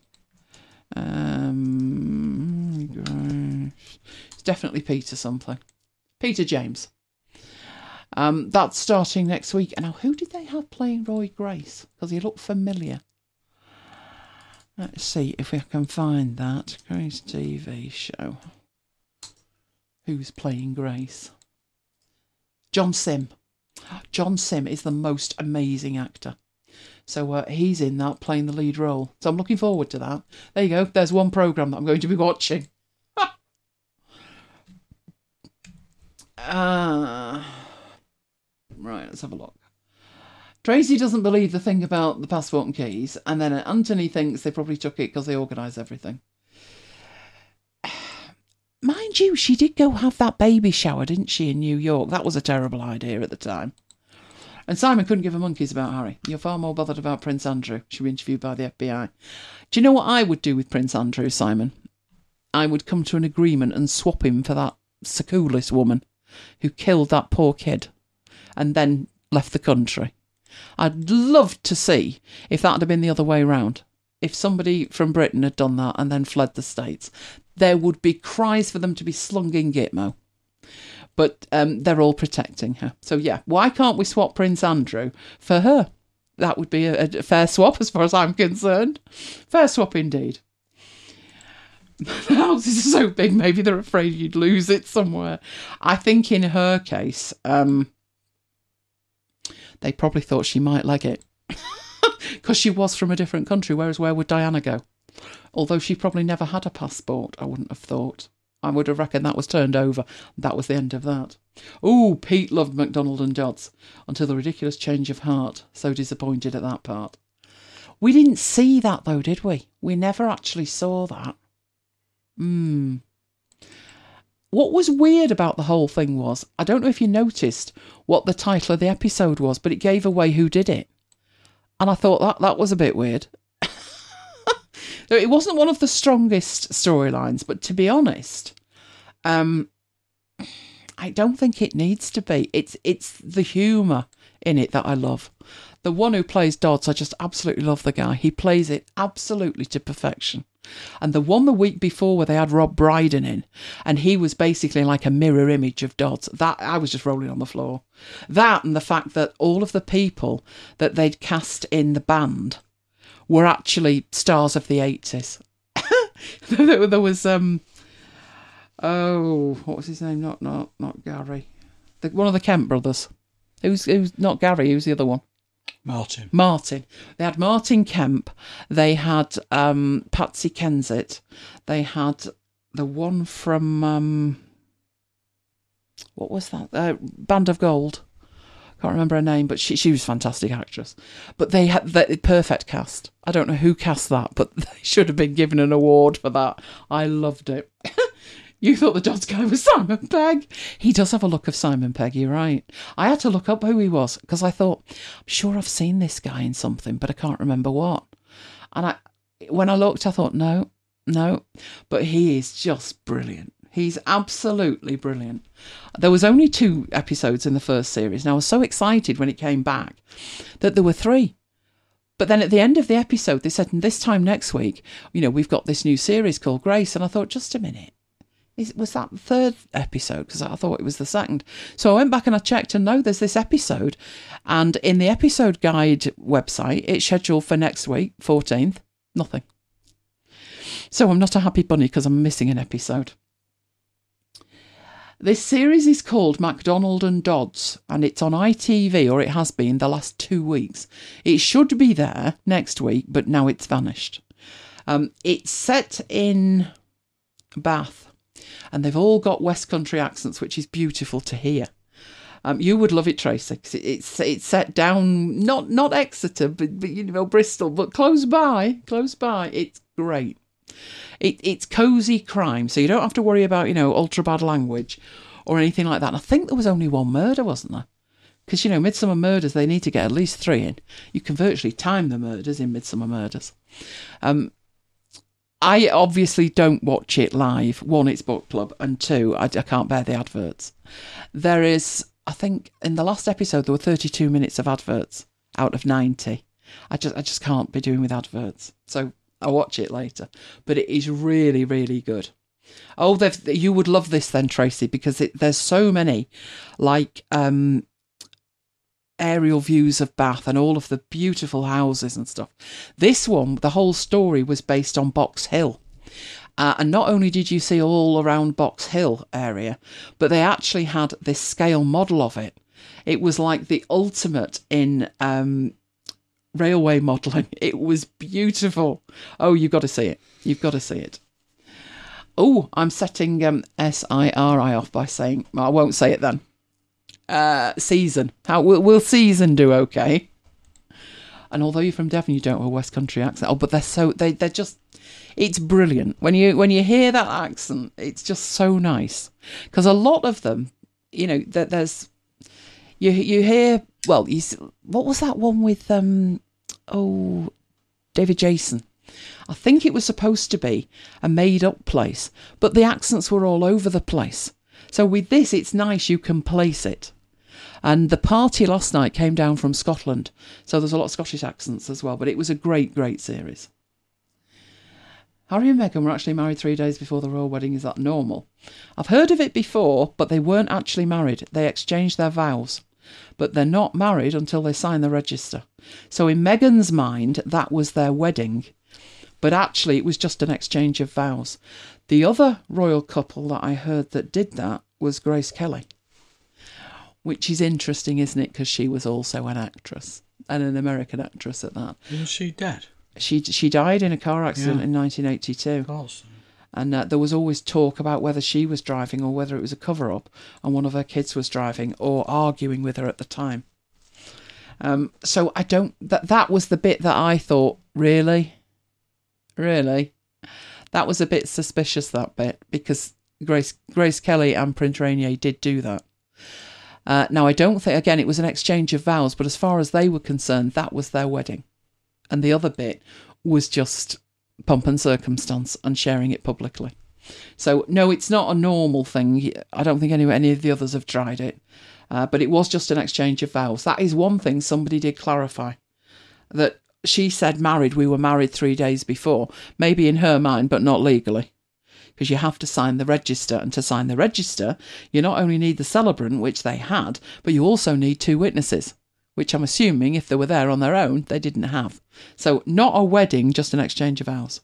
It's definitely Peter something. Peter James. That's starting next week. And now, who did they have playing Roy Grace? Because he looked familiar. Let's see if we can find that. Grace TV show. Who's playing Grace? John Sim. John Sim is the most amazing actor. So he's in that, playing the lead role. So I'm looking forward to that. There you go. There's one programme that I'm going to be watching. Right, let's have a look. Tracy doesn't believe the thing about the passport and keys, and then Anthony thinks they probably took it because they organise everything. Mind you, she did go have that baby shower, didn't she, in New York? That was a terrible idea at the time. And Simon couldn't give a monkeys about Harry. You're far more bothered about Prince Andrew. She was interviewed by the FBI. Do you know what I would do with Prince Andrew, Simon? I would come to an agreement and swap him for that Secoulis woman who killed that poor kid and then left the country. I'd love to see if that had been the other way round. If somebody from Britain had done that and then fled the States, there would be cries for them to be slung in Gitmo. But they're all protecting her. So yeah, why can't we swap Prince Andrew for her? That would be a fair swap as far as I'm concerned. Fair swap indeed. The houses are so big, maybe they're afraid you'd lose it somewhere. I think in her case, they probably thought she might leg it. Because she was from a different country, whereas where would Diana go? Although she probably never had a passport, I wouldn't have thought. I would have reckoned that was turned over. That was the end of that. Ooh, Pete loved McDonald and Dodds until the ridiculous change of heart. So disappointed at that part. We didn't see that though, did we? We never actually saw that. What was weird about the whole thing was, I don't know if you noticed what the title of the episode was, but it gave away who did it. And I thought that was a bit weird. It wasn't one of the strongest storylines, but to be honest, I don't think it needs to be. It's the humour in it that I love. The one who plays Dodds, I just absolutely love the guy. He plays it absolutely to perfection. And the one the week before where they had Rob Brydon in, and he was basically like a mirror image of Dodds, that I was just rolling on the floor. That and the fact that all of the people that they'd cast in the band were actually stars of the 80s. There was what was his name? Not Gary. One of the Kemp brothers. Who's not Gary? Who's the other one? Martin. They had Martin Kemp. They had Patsy Kensit. They had the one from what was that? Band of Gold. Can't remember her name, but she was a fantastic actress. But they had the perfect cast. I don't know who cast that, but they should have been given an award for that. I loved it. You thought the Dodds guy was Simon Pegg. He does have a look of Simon Pegg, you're right. I had to look up who he was, because I thought, I'm sure I've seen this guy in something, but I can't remember what. And when I looked, I thought, no. But he is just brilliant. He's absolutely brilliant. There was only 2 episodes in the first series, and I was so excited when it came back that there were 3. But then at the end of the episode, they said, and this time next week, we've got this new series called Grace. And I thought, just a minute. Was that the 3rd episode? Because I thought it was the 2nd. So I went back and I checked, and no, there's this episode. And in the episode guide website, it's scheduled for next week, 14th. Nothing. So I'm not a happy bunny because I'm missing an episode. This series is called McDonald and Dodds, and it's on ITV, or it has been the last 2 weeks. It should be there next week, but now it's vanished. It's set in Bath, and they've all got West Country accents, which is beautiful to hear. You would love it, Tracy, because it's set down not Exeter, but you know, Bristol, but close by. It's great. It's cosy crime, so you don't have to worry about, you know, ultra bad language or anything like that. And I think there was only one murder, wasn't there? Because, you know, Midsummer Murders, they need to get at least 3 in. You can virtually time the murders in Midsummer Murders. I obviously don't watch it live. 1, it's book club, and 2, I can't bear the adverts. There is, I think, in the last episode, there were 32 minutes of adverts out of 90. I just can't be doing with adverts. So I'll watch it later. But it is really, really good. Oh, you would love this then, Tracy, because there's so many, like, aerial views of Bath and all of the beautiful houses and stuff. This one, the whole story was based on Box Hill. And not only did you see all around Box Hill area, but they actually had this scale model of it. It was like the ultimate in railway modelling. It was beautiful. Oh, you've got to see it. You've got to see it. Oh, I'm setting SIRI off by saying, well, I won't say it then. Season. How will Season do? Okay. And although you're from Devon, you don't have a West Country accent. Oh, but they're just. It's brilliant when you hear that accent. It's just so nice, because a lot of them, you know, there's you hear. Well, what was that one with David Jason? I think it was supposed to be a made-up place, but the accents were all over the place. So with this, it's nice, you can place it. And the party last night came down from Scotland, so there's a lot of Scottish accents as well, but it was a great, great series. Harry and Meghan were actually married 3 days before the royal wedding. Is that normal? I've heard of it before, but they weren't actually married. They exchanged their vows. But they're not married until they sign the register. So in Meghan's mind, that was their wedding. But actually, it was just an exchange of vows. The other royal couple that I heard that did that was Grace Kelly. Which is interesting, isn't it? Because she was also an actress, and an American actress at that. Was she dead? She died in a car accident in 1982. Of course. And there was always talk about whether she was driving or whether it was a cover-up and one of her kids was driving or arguing with her at the time. So I don't... That was the bit that I thought, really? Really? That was a bit suspicious, that bit, because Grace Kelly and Prince Rainier did do that. Now, I don't think, again, it was an exchange of vows, but as far as they were concerned, that was their wedding. And the other bit was just pomp and circumstance and sharing it publicly. So, no, it's not a normal thing. I don't think any of the others have tried it. But it was just an exchange of vows. That is one thing somebody did clarify. That she said married, we were married 3 days before. Maybe in her mind, but not legally. Because you have to sign the register. And to sign the register, you not only need the celebrant, which they had, but you also need 2 witnesses. Which I'm assuming, if they were there on their own, they didn't have. So, not a wedding, just an exchange of vows.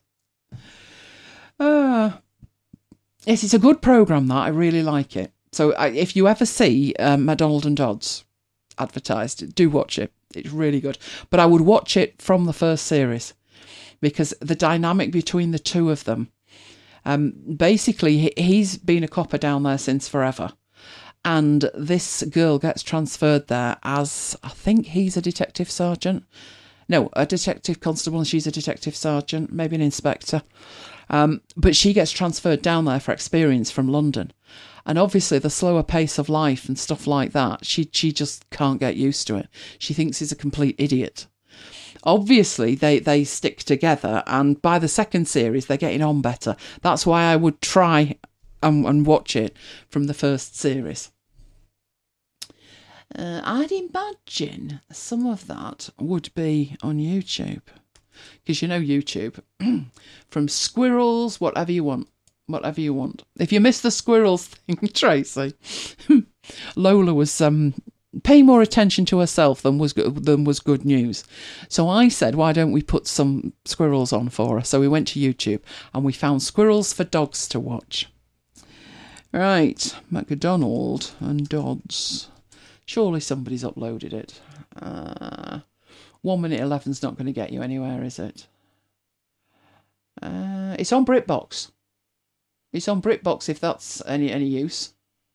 Yes, it's a good programme, that. I really like it. So, if you ever see McDonald and Dodds advertised, do watch it. It's really good. But I would watch it from the first series. Because the dynamic between the two of them... basically, he's been a copper down there since forever. And this girl gets transferred there as, I think he's a detective sergeant. No, a detective constable, and she's a detective sergeant, maybe an inspector. But she gets transferred down there for experience from London. And obviously the slower pace of life and stuff like that, she just can't get used to it. She thinks he's a complete idiot. Obviously, they stick together, and by the second series, they're getting on better. That's why I would try and watch it from the first series. I'd imagine some of that would be on YouTube. Because you know YouTube. From squirrels, whatever you want. Whatever you want. If you missed the squirrels thing, Tracy, Lola was... pay more attention to herself than was good news. So I said, why don't we put some squirrels on for her? So we went to YouTube and we found Squirrels for Dogs to watch. Right, McDonald and Dodds. Surely somebody's uploaded it. 1 minute 11's not going to get you anywhere, is it? It's on BritBox. It's on BritBox if that's any use.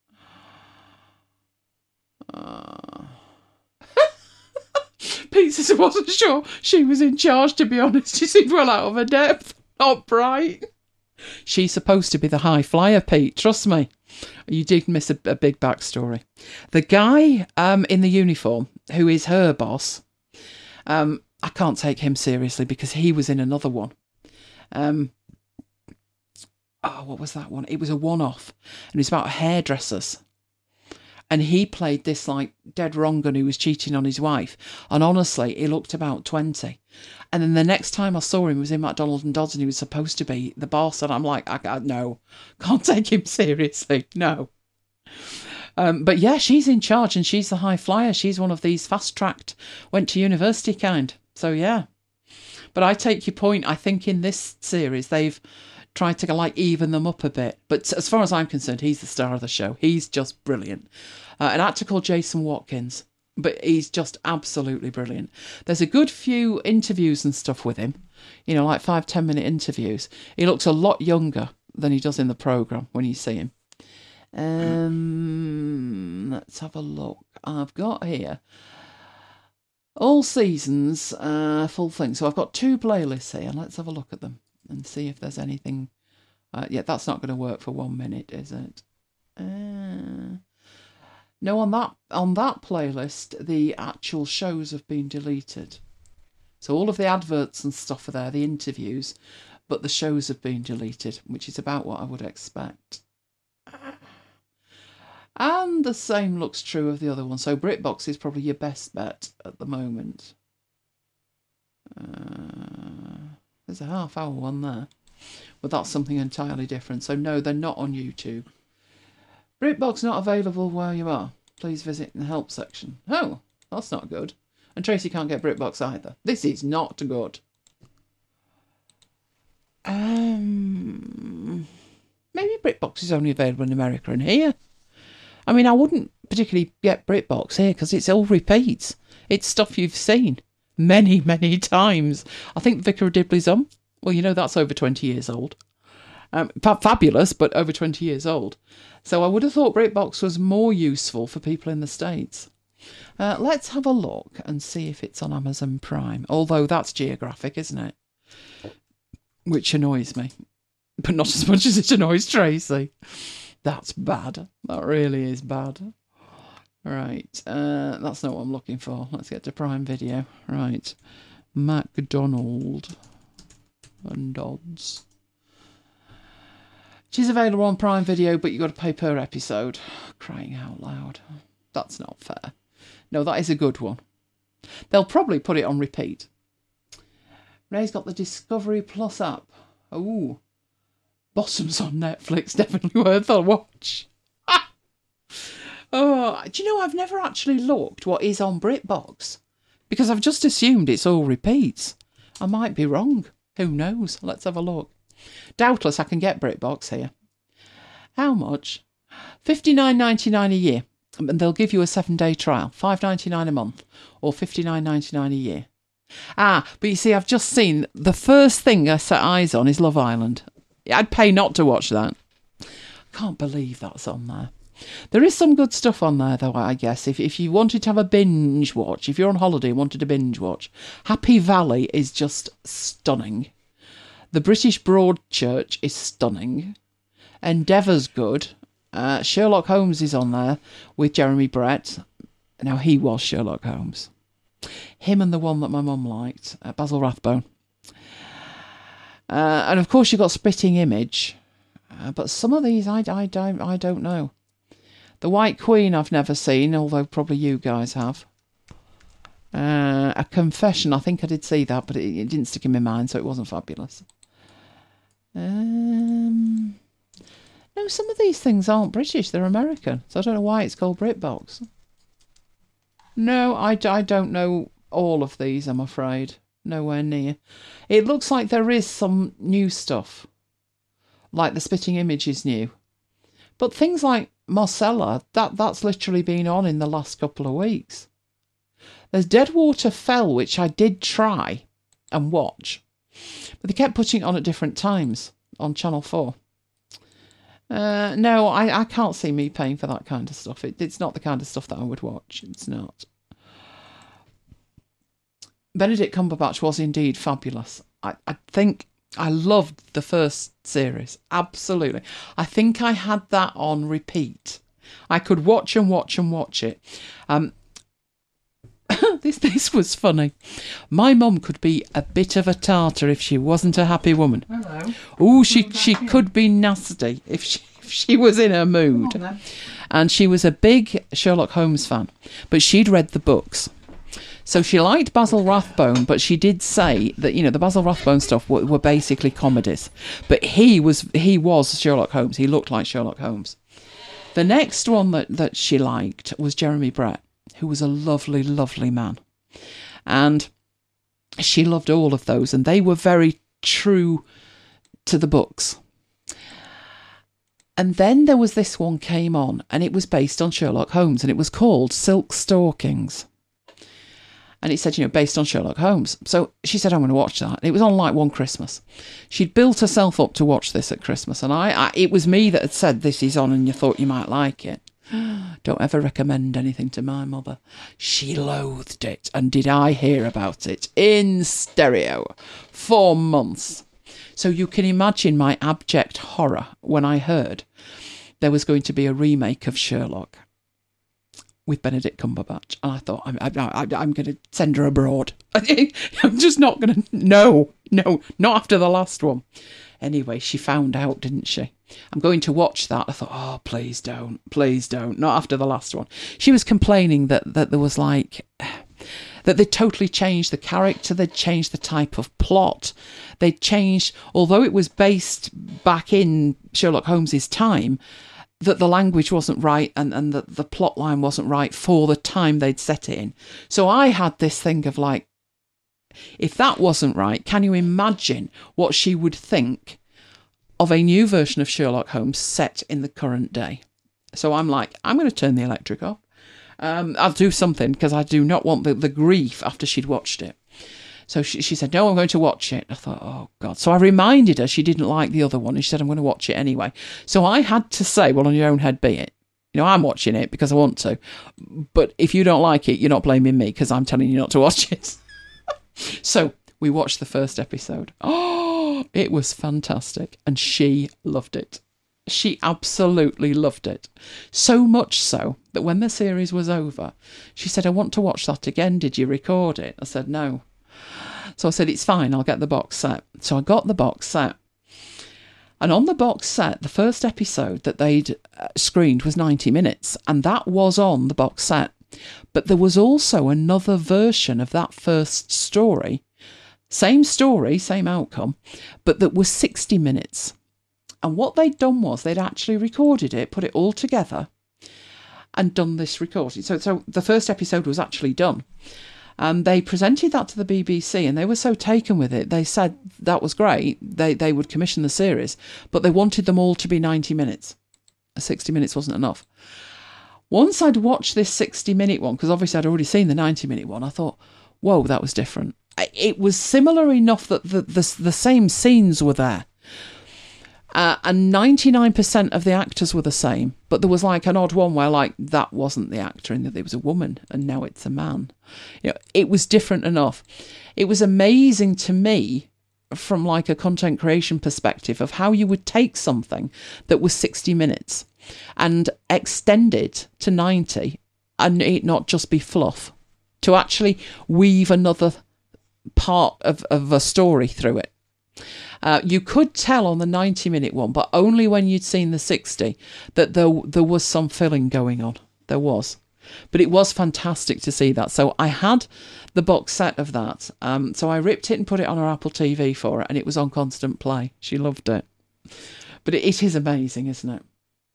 Pete says I wasn't sure she was in charge, to be honest. She seemed well out of her depth. Not bright. She's supposed to be the high flyer, Pete. Trust me. You did miss a big backstory. The guy in the uniform, who is her boss, I can't take him seriously because he was in another one. What was that one? It was a one-off, and it was about hairdressers. And he played this like dead wrong gun who was cheating on his wife. And honestly, he looked about 20. And then the next time I saw him was in McDonald and Dodds, and he was supposed to be the boss. And I'm like, no, can't take him seriously. No. But yeah, she's in charge and she's the high flyer. She's one of these fast-tracked, went to university kind. So yeah. But I take your point. I think in this series, they've tried to like even them up a bit. But as far as I'm concerned, he's the star of the show. He's just brilliant. An actor called Jason Watkins, but he's just absolutely brilliant. There's a good few interviews and stuff with him, you know, like 5-10 minute interviews. He looks a lot younger than he does in the programme when you see him. Let's have a look. I've got here all seasons, full thing. So I've got 2 playlists here. Let's have a look at them and see if there's anything. Yeah, that's not going to work for 1 minute, is it? No, on that playlist, the actual shows have been deleted. So all of the adverts and stuff are there, the interviews, but the shows have been deleted, which is about what I would expect. And the same looks true of the other one. So BritBox is probably your best bet at the moment. There's a half-hour one there. But that's something entirely different. So no, they're not on YouTube. BritBox not available where you are. Please visit the help section. Oh, that's not good. And Tracy can't get BritBox either. This is not good. Maybe BritBox is only available in America and here. I mean, I wouldn't particularly get BritBox here because it's all repeats. It's stuff you've seen many, many times. I think Vicar of Dibley's on. Well, you know, that's over 20 years old. Fabulous, but over 20 years old. So I would have thought BritBox was more useful for people in the States. Let's have a look and see if it's on Amazon Prime. Although that's geographic, isn't it? Which annoys me. But not as much as it annoys Tracy. That's bad. That really is bad. Right. That's not what I'm looking for. Let's get to Prime Video. Right. McDonald and Dodds. She's available on Prime Video, but you've got to pay per episode. Crying out loud. That's not fair. No, that is a good one. They'll probably put it on repeat. Ray's got the Discovery Plus app. Ooh. Bottoms on Netflix. Definitely worth a watch. Oh, do you know, I've never actually looked what is on BritBox. Because I've just assumed it's all repeats. I might be wrong. Who knows? Let's have a look. Doubtless I can get BritBox here. How much? $59.99 a year. And they'll give you a 7-day trial. $5.99 a month. Or $59.99 a year. But you see, I've just seen the first thing I set eyes on is Love Island. I'd pay not to watch that. Can't believe that's on there. There is some good stuff on there, though, I guess. If you wanted to have a binge watch, if you're on holiday and wanted to binge watch, Happy Valley is just stunning. The British Broadchurch is stunning. Endeavour's good. Sherlock Holmes is on there with Jeremy Brett. Now, he was Sherlock Holmes. Him and the one that my mum liked, Basil Rathbone. And of course, you've got Spitting Image. But some of these, I don't know. The White Queen I've never seen, although probably you guys have. A Confession, I think I did see that, but it didn't stick in my mind, so it wasn't fabulous. No, some of these things aren't British, they're American, so I don't know why it's called BritBox. No, I don't know all of these, I'm afraid. Nowhere near. It looks like there is some new stuff. Like the Spitting Image is new. But things like Marcella, that's literally been on in the last couple of weeks. There's Deadwater Fell, which I did try and watch. But they kept putting it on at different times on Channel 4. No, I can't see me paying for that kind of stuff. It's not the kind of stuff that I would watch. It's not. Benedict Cumberbatch was indeed fabulous. I think I loved the first series. Absolutely. I think I had that on repeat. I could watch and watch and watch it. This was funny. My mum could be a bit of a tartar if she wasn't a happy woman. Hello. Oh, she could be nasty if she was in her mood. And she was a big Sherlock Holmes fan, but she'd read the books. So she liked Basil Rathbone, but she did say that, the Basil Rathbone stuff were basically comedies. But he was Sherlock Holmes. He looked like Sherlock Holmes. The next one that she liked was Jeremy Brett, who was a lovely, lovely man. And she loved all of those, and they were very true to the books. And then there was this one came on, and it was based on Sherlock Holmes, and it was called Silk Stockings. And it said, based on Sherlock Holmes. So she said, I'm going to watch that. It was on like one Christmas. She'd built herself up to watch this at Christmas. And it was me that had said, this is on and you thought you might like it. Don't ever recommend anything to my mother. She loathed it. And did I hear about it in stereo for months. So you can imagine my abject horror when I heard there was going to be a remake of Sherlock with Benedict Cumberbatch. And I thought, I'm going to send her abroad. I'm just not going to... No, not after the last one. Anyway, she found out, didn't she? I'm going to watch that. I thought, oh, please don't. Not after the last one. She was complaining that there was like... that they totally changed the character, they'd changed the type of plot, they'd changed... Although it was based back in Sherlock Holmes's time, that the language wasn't right and the plot line wasn't right for the time they'd set it in. So I had this thing of like, if that wasn't right, can you imagine what she would think of a new version of Sherlock Holmes set in the current day? So I'm like, I'm going to turn the electric off. I'll do something because I do not want the grief after she'd watched it. So she said, no, I'm going to watch it. I thought, oh, God. So I reminded her she didn't like the other one. And she said, I'm going to watch it anyway. So I had to say, well, on your own head be it. I'm watching it because I want to. But if you don't like it, you're not blaming me because I'm telling you not to watch it. So we watched the first episode. Oh, it was fantastic. And she loved it. She absolutely loved it. So much so that when the series was over, she said, I want to watch that again. Did you record it? I said, no. So I said, it's fine, I'll get the box set. So I got the box set. And on the box set, the first episode that they'd screened was 90 minutes. And that was on the box set. But there was also another version of that first story. Same story, same outcome, but that was 60 minutes. And what they'd done was they'd actually recorded it, put it all together, and done this recording. So the first episode was actually done. And they presented that to the BBC, and they were so taken with it. They said that was great. They would commission the series, but they wanted them all to be 90 minutes. 60 minutes wasn't enough. Once I'd watched this 60-minute one, because obviously I'd already seen the 90-minute one, I thought, whoa, that was different. It was similar enough that the same scenes were there. And 99% of the actors were the same, but there was like an odd one where like that wasn't the actor and that it was a woman and now it's a man. It was different enough. It was amazing to me from like a content creation perspective of how you would take something that was 60 minutes and extend it to 90 and it not just be fluff, to actually weave another part of a story through it. You could tell on the 90-minute one, but only when you'd seen the 60, that there was some filling going on. There was. But it was fantastic to see that. So I had the box set of that. So I ripped it and put it on her Apple TV for her, and it was on constant play. She loved it. But it is amazing, isn't it?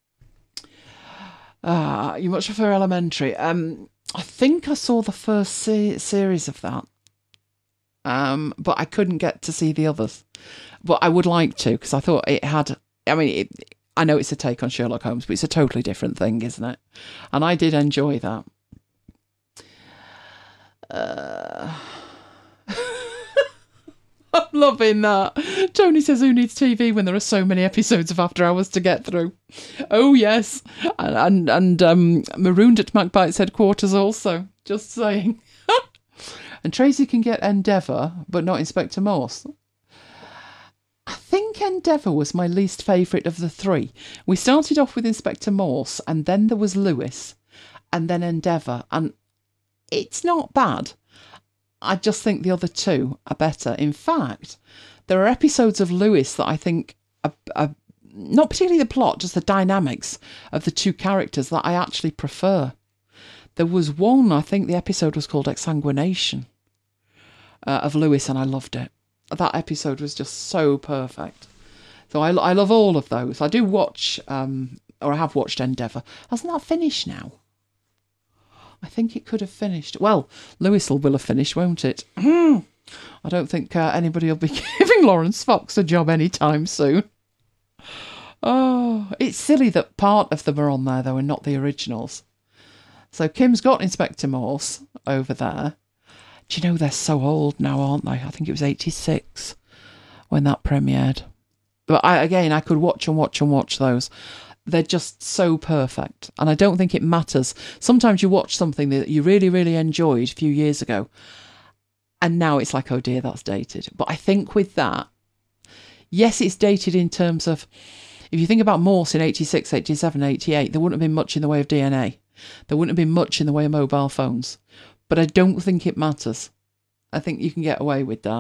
You much prefer Elementary? I think I saw the first series of that. But I couldn't get to see the others. But I would like to, because I thought it had... I know it's a take on Sherlock Holmes, but it's a totally different thing, isn't it? And I did enjoy that. I'm Loving that. Tony says, who needs TV when there are so many episodes of After Hours to get through? Oh, yes. And Marooned at Magpie's headquarters also. Just saying. And Tracy can get Endeavour, but not Inspector Morse. I think Endeavour was my least favourite of the three. We started off with Inspector Morse, and then there was Lewis, and then Endeavour. And it's not bad. I just think the other two are better. In fact, there are episodes of Lewis that I think are not particularly the plot, just the dynamics of the two characters that I actually prefer. There was one, I think the episode was called Exsanguination, of Lewis, and I loved it. That episode was just so perfect. So I love all of those. I do watch, or I have watched Endeavour. Hasn't that finished now? I think it could have finished. Well, Lewis will have finished, won't it? I don't think anybody will be giving Lawrence Fox a job anytime soon. Oh, it's silly that part of them are on there, though, and not the originals. So Kim's got Inspector Morse over there. Do you know they're so old now, aren't they? I think it was 86 when that premiered. But I could watch and watch and watch those. They're just so perfect. And I don't think it matters. Sometimes you watch something that you really, really enjoyed a few years ago, and now it's like, oh dear, that's dated. But I think with that, yes, it's dated in terms of, if you think about Morse in 86, 87, 88, there wouldn't have been much in the way of DNA. There wouldn't have been much in the way of mobile phones. But I don't think it matters. I think you can get away with that.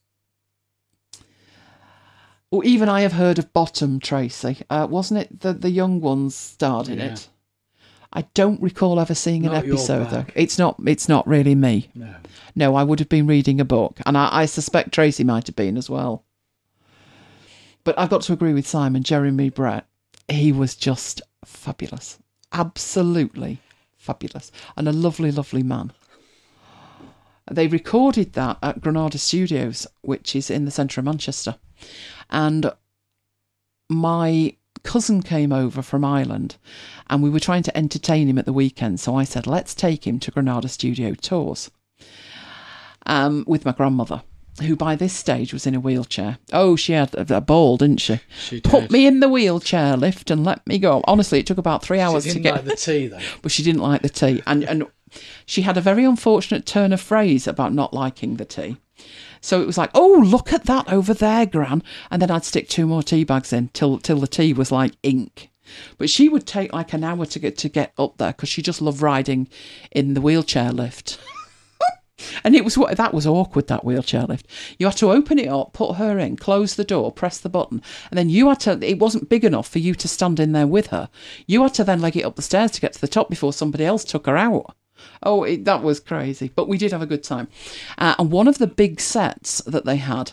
Or even I have heard of Bottom, Tracy. Wasn't it the young ones starred in it? I don't recall ever seeing an episode, though. It's not really me. No, I would have been reading a book. And I suspect Tracy might have been as well. But I've got to agree with Simon. Jeremy Brett, he was just fabulous. Absolutely fabulous. And a lovely, lovely man. They recorded that at Granada Studios, which is in the centre of Manchester. And my cousin came over from Ireland, and we were trying to entertain him at the weekend. So I said, let's take him to Granada Studio Tours with my grandmother, who by this stage was in a wheelchair. Oh, she had a ball, didn't she? She Put did. me in the wheelchair lift and let me go. Honestly, it took about 3 hours to get... She didn't like the tea, though. But she didn't like the tea. And she had a very unfortunate turn of phrase about not liking the tea. So it was like, oh, look at that over there, Gran. And then I'd stick 2 more tea bags in till the tea was like ink. But she would take like an hour to get up there because she just loved riding in the wheelchair lift. And that was awkward, that wheelchair lift. You had to open it up, put her in, close the door, press the button, and then you had to, it wasn't big enough for you to stand in there with her. You had to then leg it up the stairs to get to the top before somebody else took her out. Oh, that was crazy. But we did have a good time. And one of the big sets that they had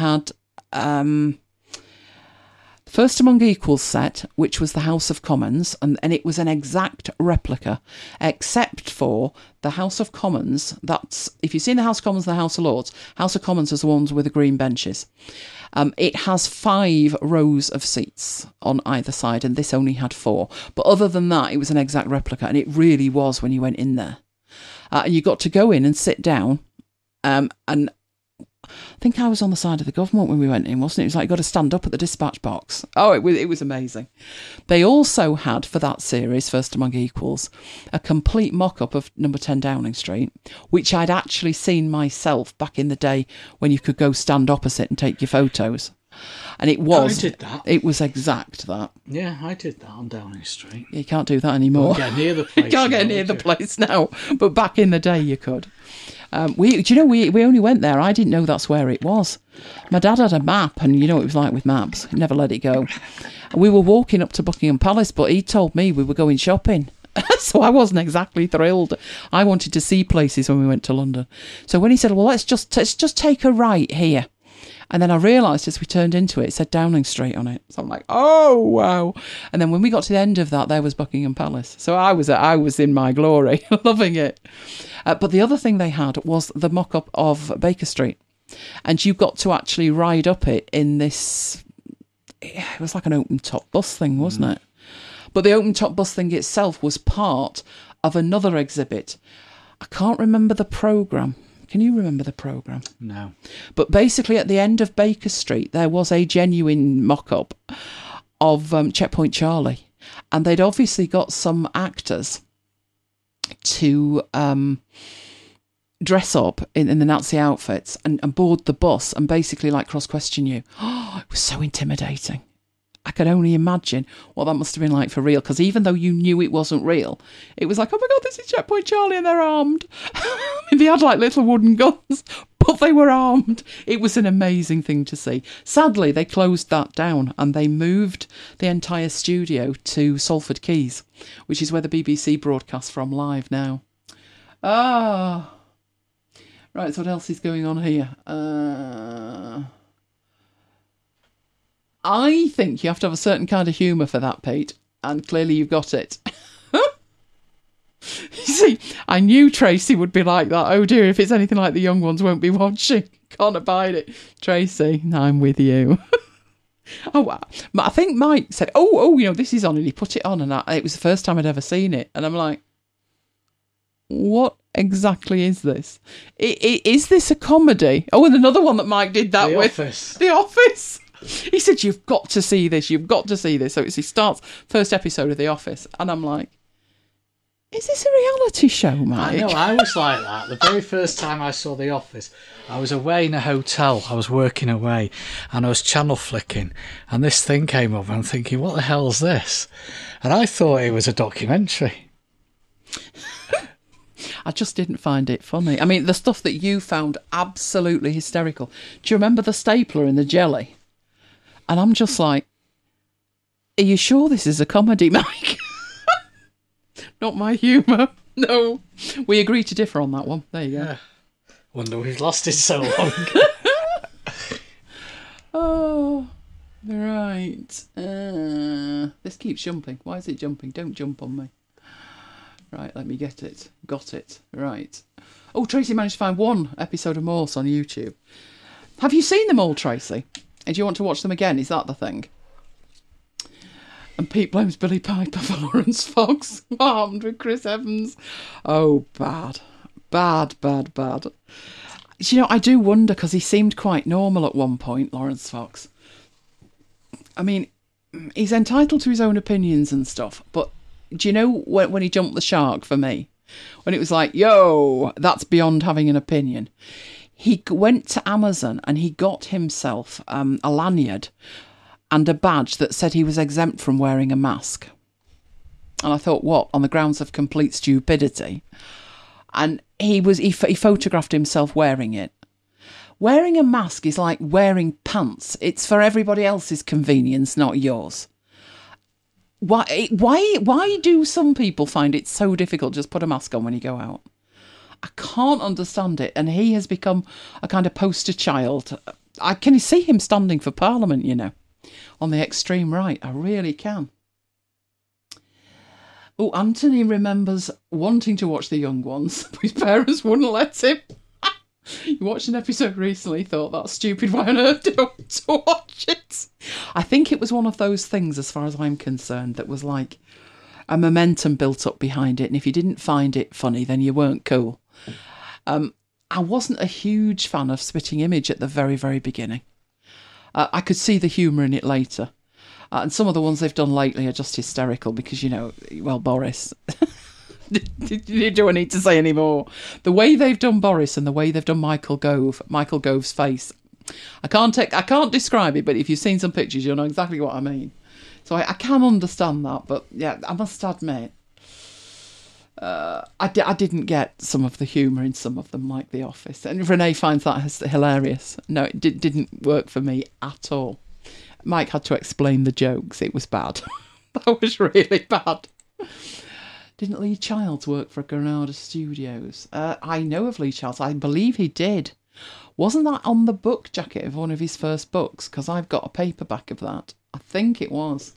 First Among Equals set, which was the House of Commons, and it was an exact replica, except for the House of Commons. That's, if you've seen the House of Commons and the House of Lords, House of Commons is the ones with the green benches. It has 5 rows of seats on either side, and this only had 4. But other than that, it was an exact replica, and it really was when you went in there. And you got to go in and sit down, and I think I was on the side of the government when we went in, wasn't it? It was like you got to stand up at the dispatch box. Oh, it was amazing. They also had, for that series, First Among Equals, a complete mock-up of number 10 Downing Street, which I'd actually seen myself back in the day when you could go stand opposite and take your photos. And it was... I did that. It was exact, that. Yeah, I did that on Downing Street. You can't do that anymore. Can't get near the place. You can't get near the place now. But back in the day, you could. We only went there. I didn't know that's where it was. My dad had a map, and you know what it was like with maps. He never let it go. We were walking up to Buckingham Palace, but he told me we were going shopping. So I wasn't exactly thrilled. I wanted to see places when we went to London. So when he said, well, let's just take a right here. And then I realised as we turned into it, it said Downing Street on it. So I'm like, oh, wow. And then when we got to the end of that, there was Buckingham Palace. So I was in my glory, loving it. But the other thing they had was the mock-up of Baker Street. And you got to actually ride up it in this... It was like an open-top bus thing, wasn't it? But the open-top bus thing itself was part of another exhibit. I can't remember the programme. Can you remember the programme? No. But basically, at the end of Baker Street, there was a genuine mock-up of Checkpoint Charlie. And they'd obviously got some actors to dress up in the Nazi outfits and board the bus and basically like cross-question you. Oh, it was so intimidating. I could only imagine what that must have been like for real, because even though you knew it wasn't real, it was like, oh my God, this is Checkpoint Charlie and they're armed. They had like little wooden guns, but they were armed. It was an amazing thing to see. Sadly, they closed that down and they moved the entire studio to Salford Quays, which is where the BBC broadcasts from live now. Ah. Right, so what else is going on here? I think you have to have a certain kind of humour for that, Pete, and clearly you've got it. You see, I knew Tracy would be like that. Oh dear, if it's anything like the young ones won't be watching. Can't abide it. Tracy, I'm with you. Oh, I think Mike said, oh, you know, this is on, and he put it on, and it was the first time I'd ever seen it. And I'm like, what exactly is this? Is this a comedy? Oh, and another one that Mike did that with. The Office. He said, you've got to see this. You've got to see this. So he starts first episode of The Office. And I'm like, is this a reality show, Mike? I know, I was like that. The very first time I saw The Office, I was away in a hotel. I was working away and I was channel flicking. And this thing came up and I'm thinking, what the hell's this? And I thought it was a documentary. I just didn't find it funny. I mean, the stuff that you found absolutely hysterical. Do you remember the stapler in the jelly? And I'm just like, are you sure this is a comedy, Mike? Not my humour. No. We agree to differ on that one. There you go. Yeah. Wonder we've lost it so long. Oh, right. This keeps jumping. Why is it jumping? Don't jump on me. Right, let me get it. Got it. Right. Oh, Tracy managed to find one episode of Morse on YouTube. Have you seen them all, Tracy? And do you want to watch them again? Is that the thing? And Pete blames Billy Piper for Lawrence Fox, armed with Chris Evans. Oh, bad. Bad, bad, bad. You know, I do wonder, because he seemed quite normal at one point, Lawrence Fox. I mean, he's entitled to his own opinions and stuff, but do you know when he jumped the shark for me? When it was like, yo, that's beyond having an opinion. He went to Amazon and he got himself a lanyard and a badge that said he was exempt from wearing a mask. And I thought, what? On the grounds of complete stupidity. And he photographed himself wearing it. Wearing a mask is like wearing pants. It's for everybody else's convenience, not yours. Why do some people find it so difficult to just put a mask on when you go out? I can't understand it. And he has become a kind of poster child. I can see him standing for Parliament, you know, on the extreme right. I really can. Oh, Anthony remembers wanting to watch The Young Ones, but his parents wouldn't let him. He watched an episode recently, thought, that's stupid, why on earth do I want to watch it? I think it was one of those things, as far as I'm concerned, that was like a momentum built up behind it, and if you didn't find it funny, then you weren't cool. I wasn't a huge fan of Spitting Image at the very, very beginning. I could see the humour in it later. And some of the ones they've done lately are just hysterical because, you know, well, Boris... Do I need to say any more? The way they've done Boris and the way they've done Michael Gove's face, I can't describe it, but if you've seen some pictures, you'll know exactly what I mean. So I can understand that, but yeah, I must admit, I didn't get some of the humour in some of them, like The Office. And Renee finds that hilarious. No, it didn't work for me at all. Mike had to explain the jokes. It was bad. That was really bad. Didn't Lee Childs work for Granada Studios? I know of Lee Childs. I believe he did. Wasn't that on the book jacket of one of his first books? Because I've got a paperback of that. I think it was.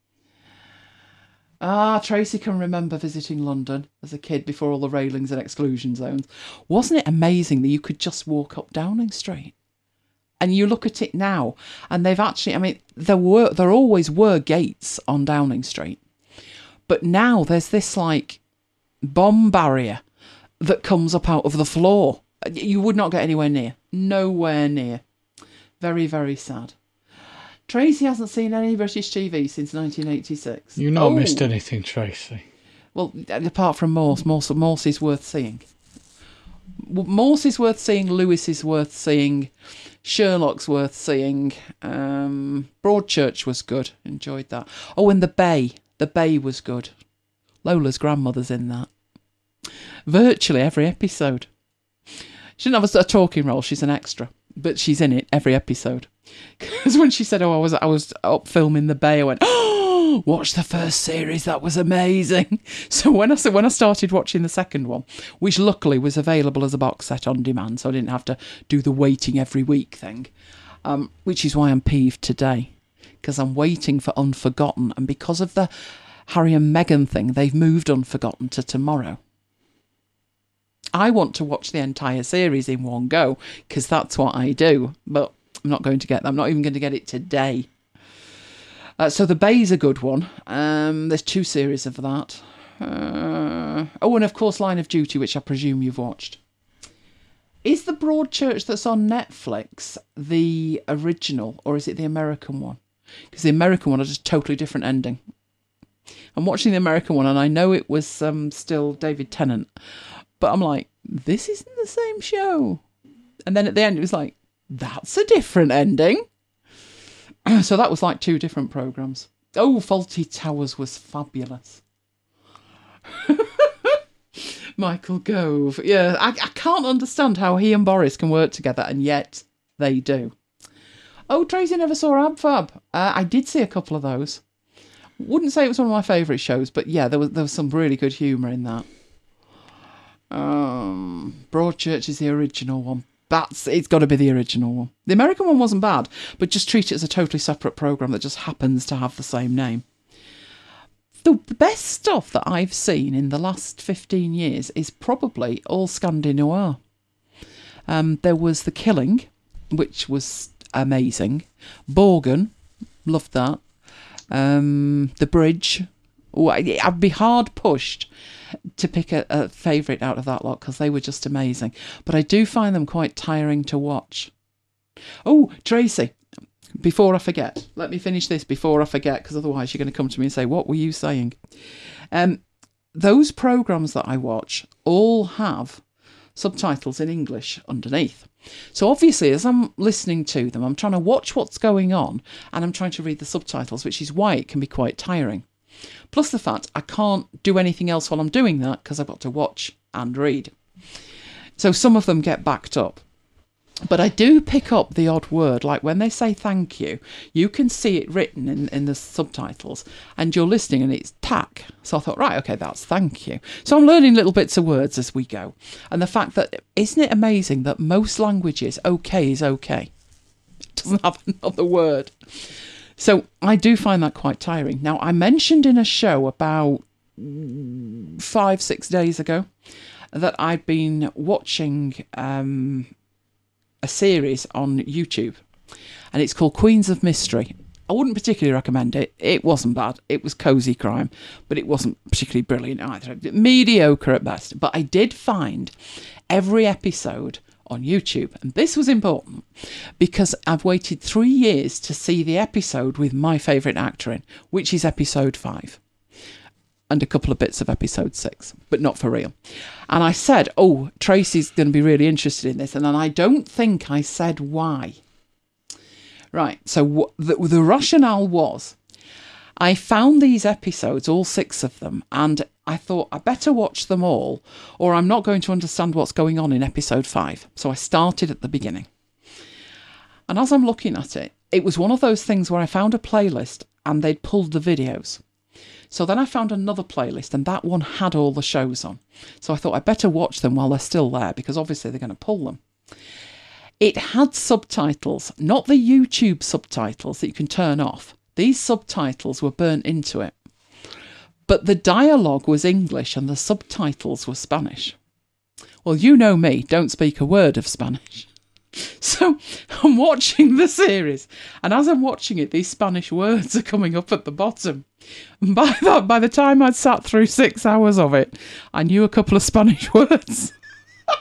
Tracy can remember visiting London as a kid before all the railings and exclusion zones. Wasn't it amazing that you could just walk up Downing Street? And you look at it now, and they've actually, I mean, there always were gates on Downing Street. But now there's this like bomb barrier that comes up out of the floor You would not get anywhere near. Nowhere near. Very, very sad. Tracy hasn't seen any British TV since 1986. You've not missed anything, Tracy. Well, apart from Morse is worth seeing. Morse is worth seeing. Lewis is worth seeing. Sherlock's worth seeing. Broadchurch was good. Enjoyed that. Oh, and The Bay. The Bay was good. Lola's grandmother's in that. Virtually every episode. She didn't have a talking role. She's an extra, but she's in it every episode. Because when she said, "Oh, I was up filming The Bay," I went, "Oh, watch the first series. That was amazing." So when I started watching the second one, which luckily was available as a box set on demand, so I didn't have to do the waiting every week thing, which is why I'm peeved today, because I'm waiting for Unforgotten, and because of the Harry and Meghan thing, they've moved Unforgotten to tomorrow. I want to watch the entire series in one go, because that's what I do, but I'm not going to get that. I'm not even going to get it today. So The Bay's a good one. There's 2 series of that. And of course Line of Duty, which I presume you've watched. Is the Broadchurch that's on Netflix the original, or is it the American one? Because the American one has a totally different ending. I'm watching the American one, and I know it was still David Tennant, but I'm like, this isn't the same show. And then at the end, it was like, that's a different ending. So that was like 2 different programmes. Oh, Fawlty Towers was fabulous. Michael Gove. Yeah, I can't understand how he and Boris can work together, and yet they do. Oh, Tracy never saw Abfab. I did see a couple of those. Wouldn't say it was one of my favourite shows, but yeah, there was some really good humour in that. Broadchurch is the original one. It's got to be the original one. The American one wasn't bad, but just treat it as a totally separate programme that just happens to have the same name. The best stuff that I've seen in the last 15 years is probably all Scandi Noir. There was The Killing, which was amazing. Borgen, loved that. The Bridge. Oh, I'd be hard pushed to pick a favourite out of that lot, because they were just amazing. But I do find them quite tiring to watch. Oh, Tracy, before I forget, let me finish this before I forget, because otherwise you're going to come to me and say, what were you saying? Those programmes that I watch all have subtitles in English underneath. So obviously, as I'm listening to them, I'm trying to watch what's going on, and I'm trying to read the subtitles, which is why it can be quite tiring. Plus the fact I can't do anything else while I'm doing that, because I've got to watch and read. So some of them get backed up. But I do pick up the odd word, like when they say thank you, you can see it written in the subtitles, and you're listening and it's tack. So I thought, right, okay, that's thank you. So I'm learning little bits of words as we go. And the fact that, isn't it amazing that most languages, okay is okay. It doesn't have another word. So I do find that quite tiring. Now, I mentioned in a show about 5-6 days ago that I'd been watching a series on YouTube, and it's called Queens of Mystery. I wouldn't particularly recommend it. It wasn't bad. It was cosy crime, but it wasn't particularly brilliant either. Mediocre at best. But I did find every episode on YouTube, and this was important because I've waited 3 years to see the episode with my favourite actor in, which is episode 5. And a couple of bits of episode 6, but not for real. And I said, oh, Tracy's going to be really interested in this. And then I don't think I said why. Right, so the rationale was, I found these episodes, all 6 of them, and I thought I better watch them all, or I'm not going to understand what's going on in episode 5. So I started at the beginning. And as I'm looking at it, it was one of those things where I found a playlist and they'd pulled the videos. So then I found another playlist, and that one had all the shows on. So I thought I'd better watch them while they're still there, because obviously they're going to pull them. It had subtitles, not the YouTube subtitles that you can turn off. These subtitles were burnt into it. But the dialogue was English and the subtitles were Spanish. Well, you know me, don't speak a word of Spanish. So I'm watching the series, and as I'm watching it, these Spanish words are coming up at the bottom. And by the time I'd sat through 6 hours of it, I knew a couple of Spanish words.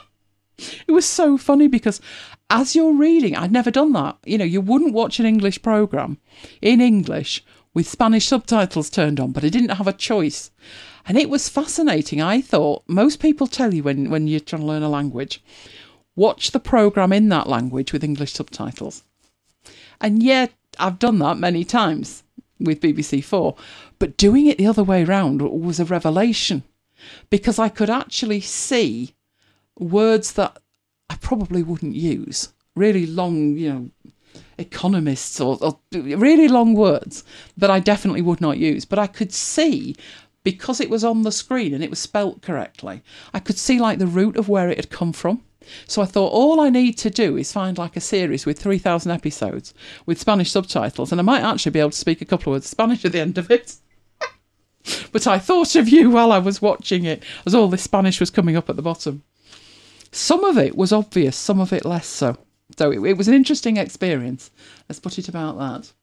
It was so funny because as you're reading, I'd never done that. You know, you wouldn't watch an English programme in English with Spanish subtitles turned on, but I didn't have a choice. And it was fascinating. I thought most people tell you when you're trying to learn a language, watch the programme in that language with English subtitles. And yet I've done that many times with BBC Four, but doing it the other way around was a revelation because I could actually see words that I probably wouldn't use. Really long, you know, economists or really long words that I definitely would not use. But I could see, because it was on the screen and it was spelt correctly, I could see like the root of where it had come from. So I thought all I need to do is find like a series with 3,000 episodes with Spanish subtitles, and I might actually be able to speak a couple of words of Spanish at the end of it. But I thought of you while I was watching it, as all this Spanish was coming up at the bottom. Some of it was obvious, some of it less so. So it was an interesting experience. Let's put it about that.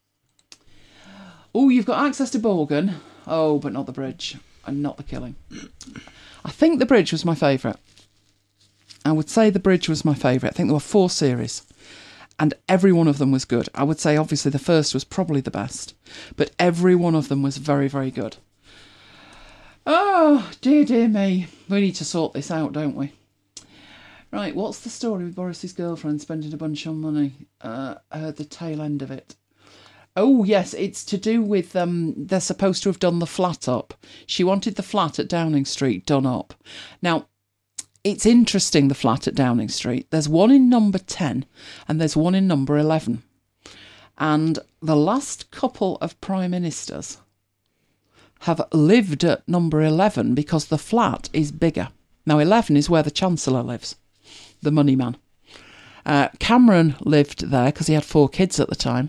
Oh, you've got access to Borgen. Oh, but not the bridge. And not the killing. I think the bridge was my favourite. I would say the bridge was my favourite. I think there were 4 series. And every one of them was good. I would say, obviously, the first was probably the best. But every one of them was very, very good. Oh, dear me. We need to sort this out, don't we? Right, what's the story with Boris's girlfriend spending a bunch on money? I heard the tail end of it. Oh, yes, it's to do with they're supposed to have done the flat up. She wanted the flat at Downing Street done up. Now, it's interesting, the flat at Downing Street. There's one in number 10 and there's one in number 11. And the last couple of prime ministers have lived at number 11 because the flat is bigger. Now, 11 is where the Chancellor lives. The money man. Cameron lived there because he had 4 kids at the time.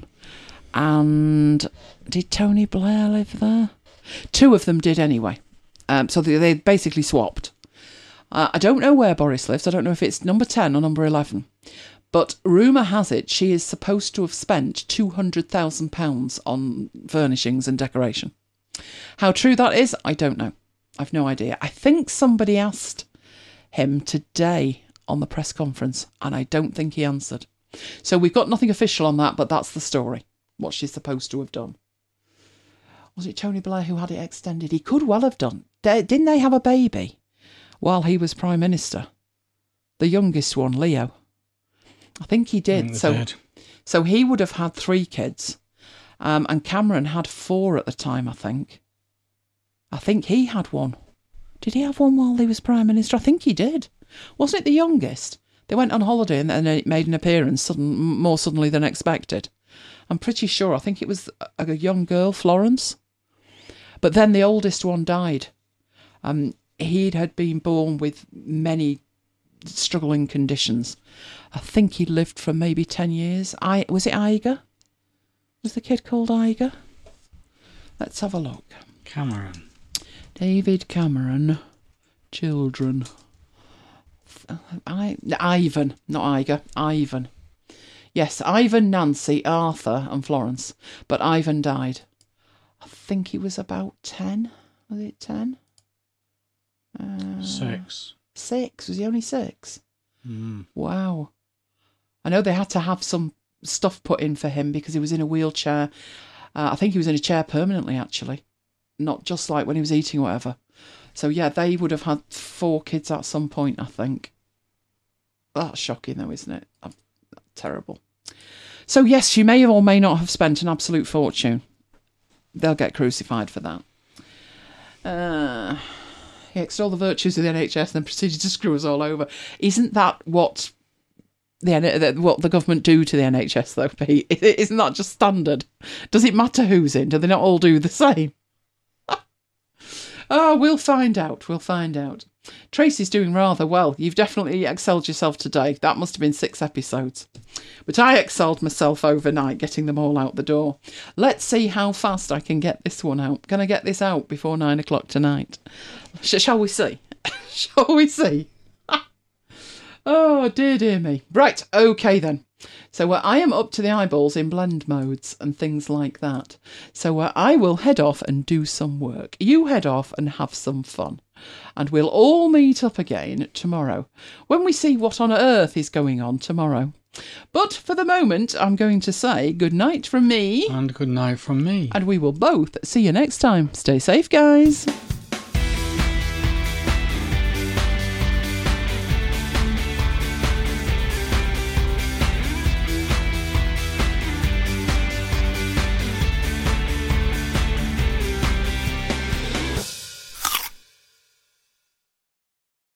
And did Tony Blair live there? 2 of them did anyway. So they basically swapped. I don't know where Boris lives. I don't know if it's number 10 or number 11. But rumour has it she is supposed to have spent £200,000 on furnishings and decoration. How true that is, I don't know. I've no idea. I think somebody asked him today on the press conference, and I don't think he answered. So we've got nothing official on that, but that's the story, what she's supposed to have done. Was it Tony Blair who had it extended? He could well have done. Didn't they have a baby while he was Prime Minister? The youngest one, Leo. I think he did. So he would have had 3 kids, and Cameron had 4 at the time, I think. I think he had 1. Did he have 1 while he was Prime Minister? I think he did. Wasn't it the youngest? They went on holiday and then it made an appearance more suddenly than expected. I'm pretty sure. I think it was a young girl, Florence. But then the oldest one died. He had been born with many struggling conditions. I think he lived for maybe 10 years. Was it Iger? Was the kid called Iger? Let's have a look. Cameron. David Cameron. Children. Ivan, not Iger. Ivan. Yes, Ivan, Nancy, Arthur and Florence. But Ivan died. I think he was about 10. Was it 10? 6. 6? Was he only 6? Mm. Wow. I know they had to have some stuff put in for him because he was in a wheelchair. I think he was in a chair permanently, actually. Not just like when he was eating or whatever. So, yeah, they would have had 4 kids at some point, I think. That's shocking, though, isn't it? Terrible. So, yes, she may or may not have spent an absolute fortune. They'll get crucified for that. He extolled the virtues of the NHS and then proceeded to screw us all over. Isn't that what the government do to the NHS, though, Pete? Isn't that just standard? Does it matter who's in? Do they not all do the same? Oh, we'll find out. We'll find out. Tracy's doing rather well. You've definitely excelled yourself today. That must have been 6 episodes. But I excelled myself overnight, getting them all out the door. Let's see how fast I can get this one out. Can I get this out before 9 o'clock tonight? Shall we see? Shall we see? Oh, dear me. Right, okay then. So I am up to the eyeballs in blend modes and things like that. So I will head off and do some work. You head off and have some fun. And we'll all meet up again tomorrow when we see what on earth is going on tomorrow. But for the moment, I'm going to say good night from me. And good night from me. And we will both see you next time. Stay safe, guys.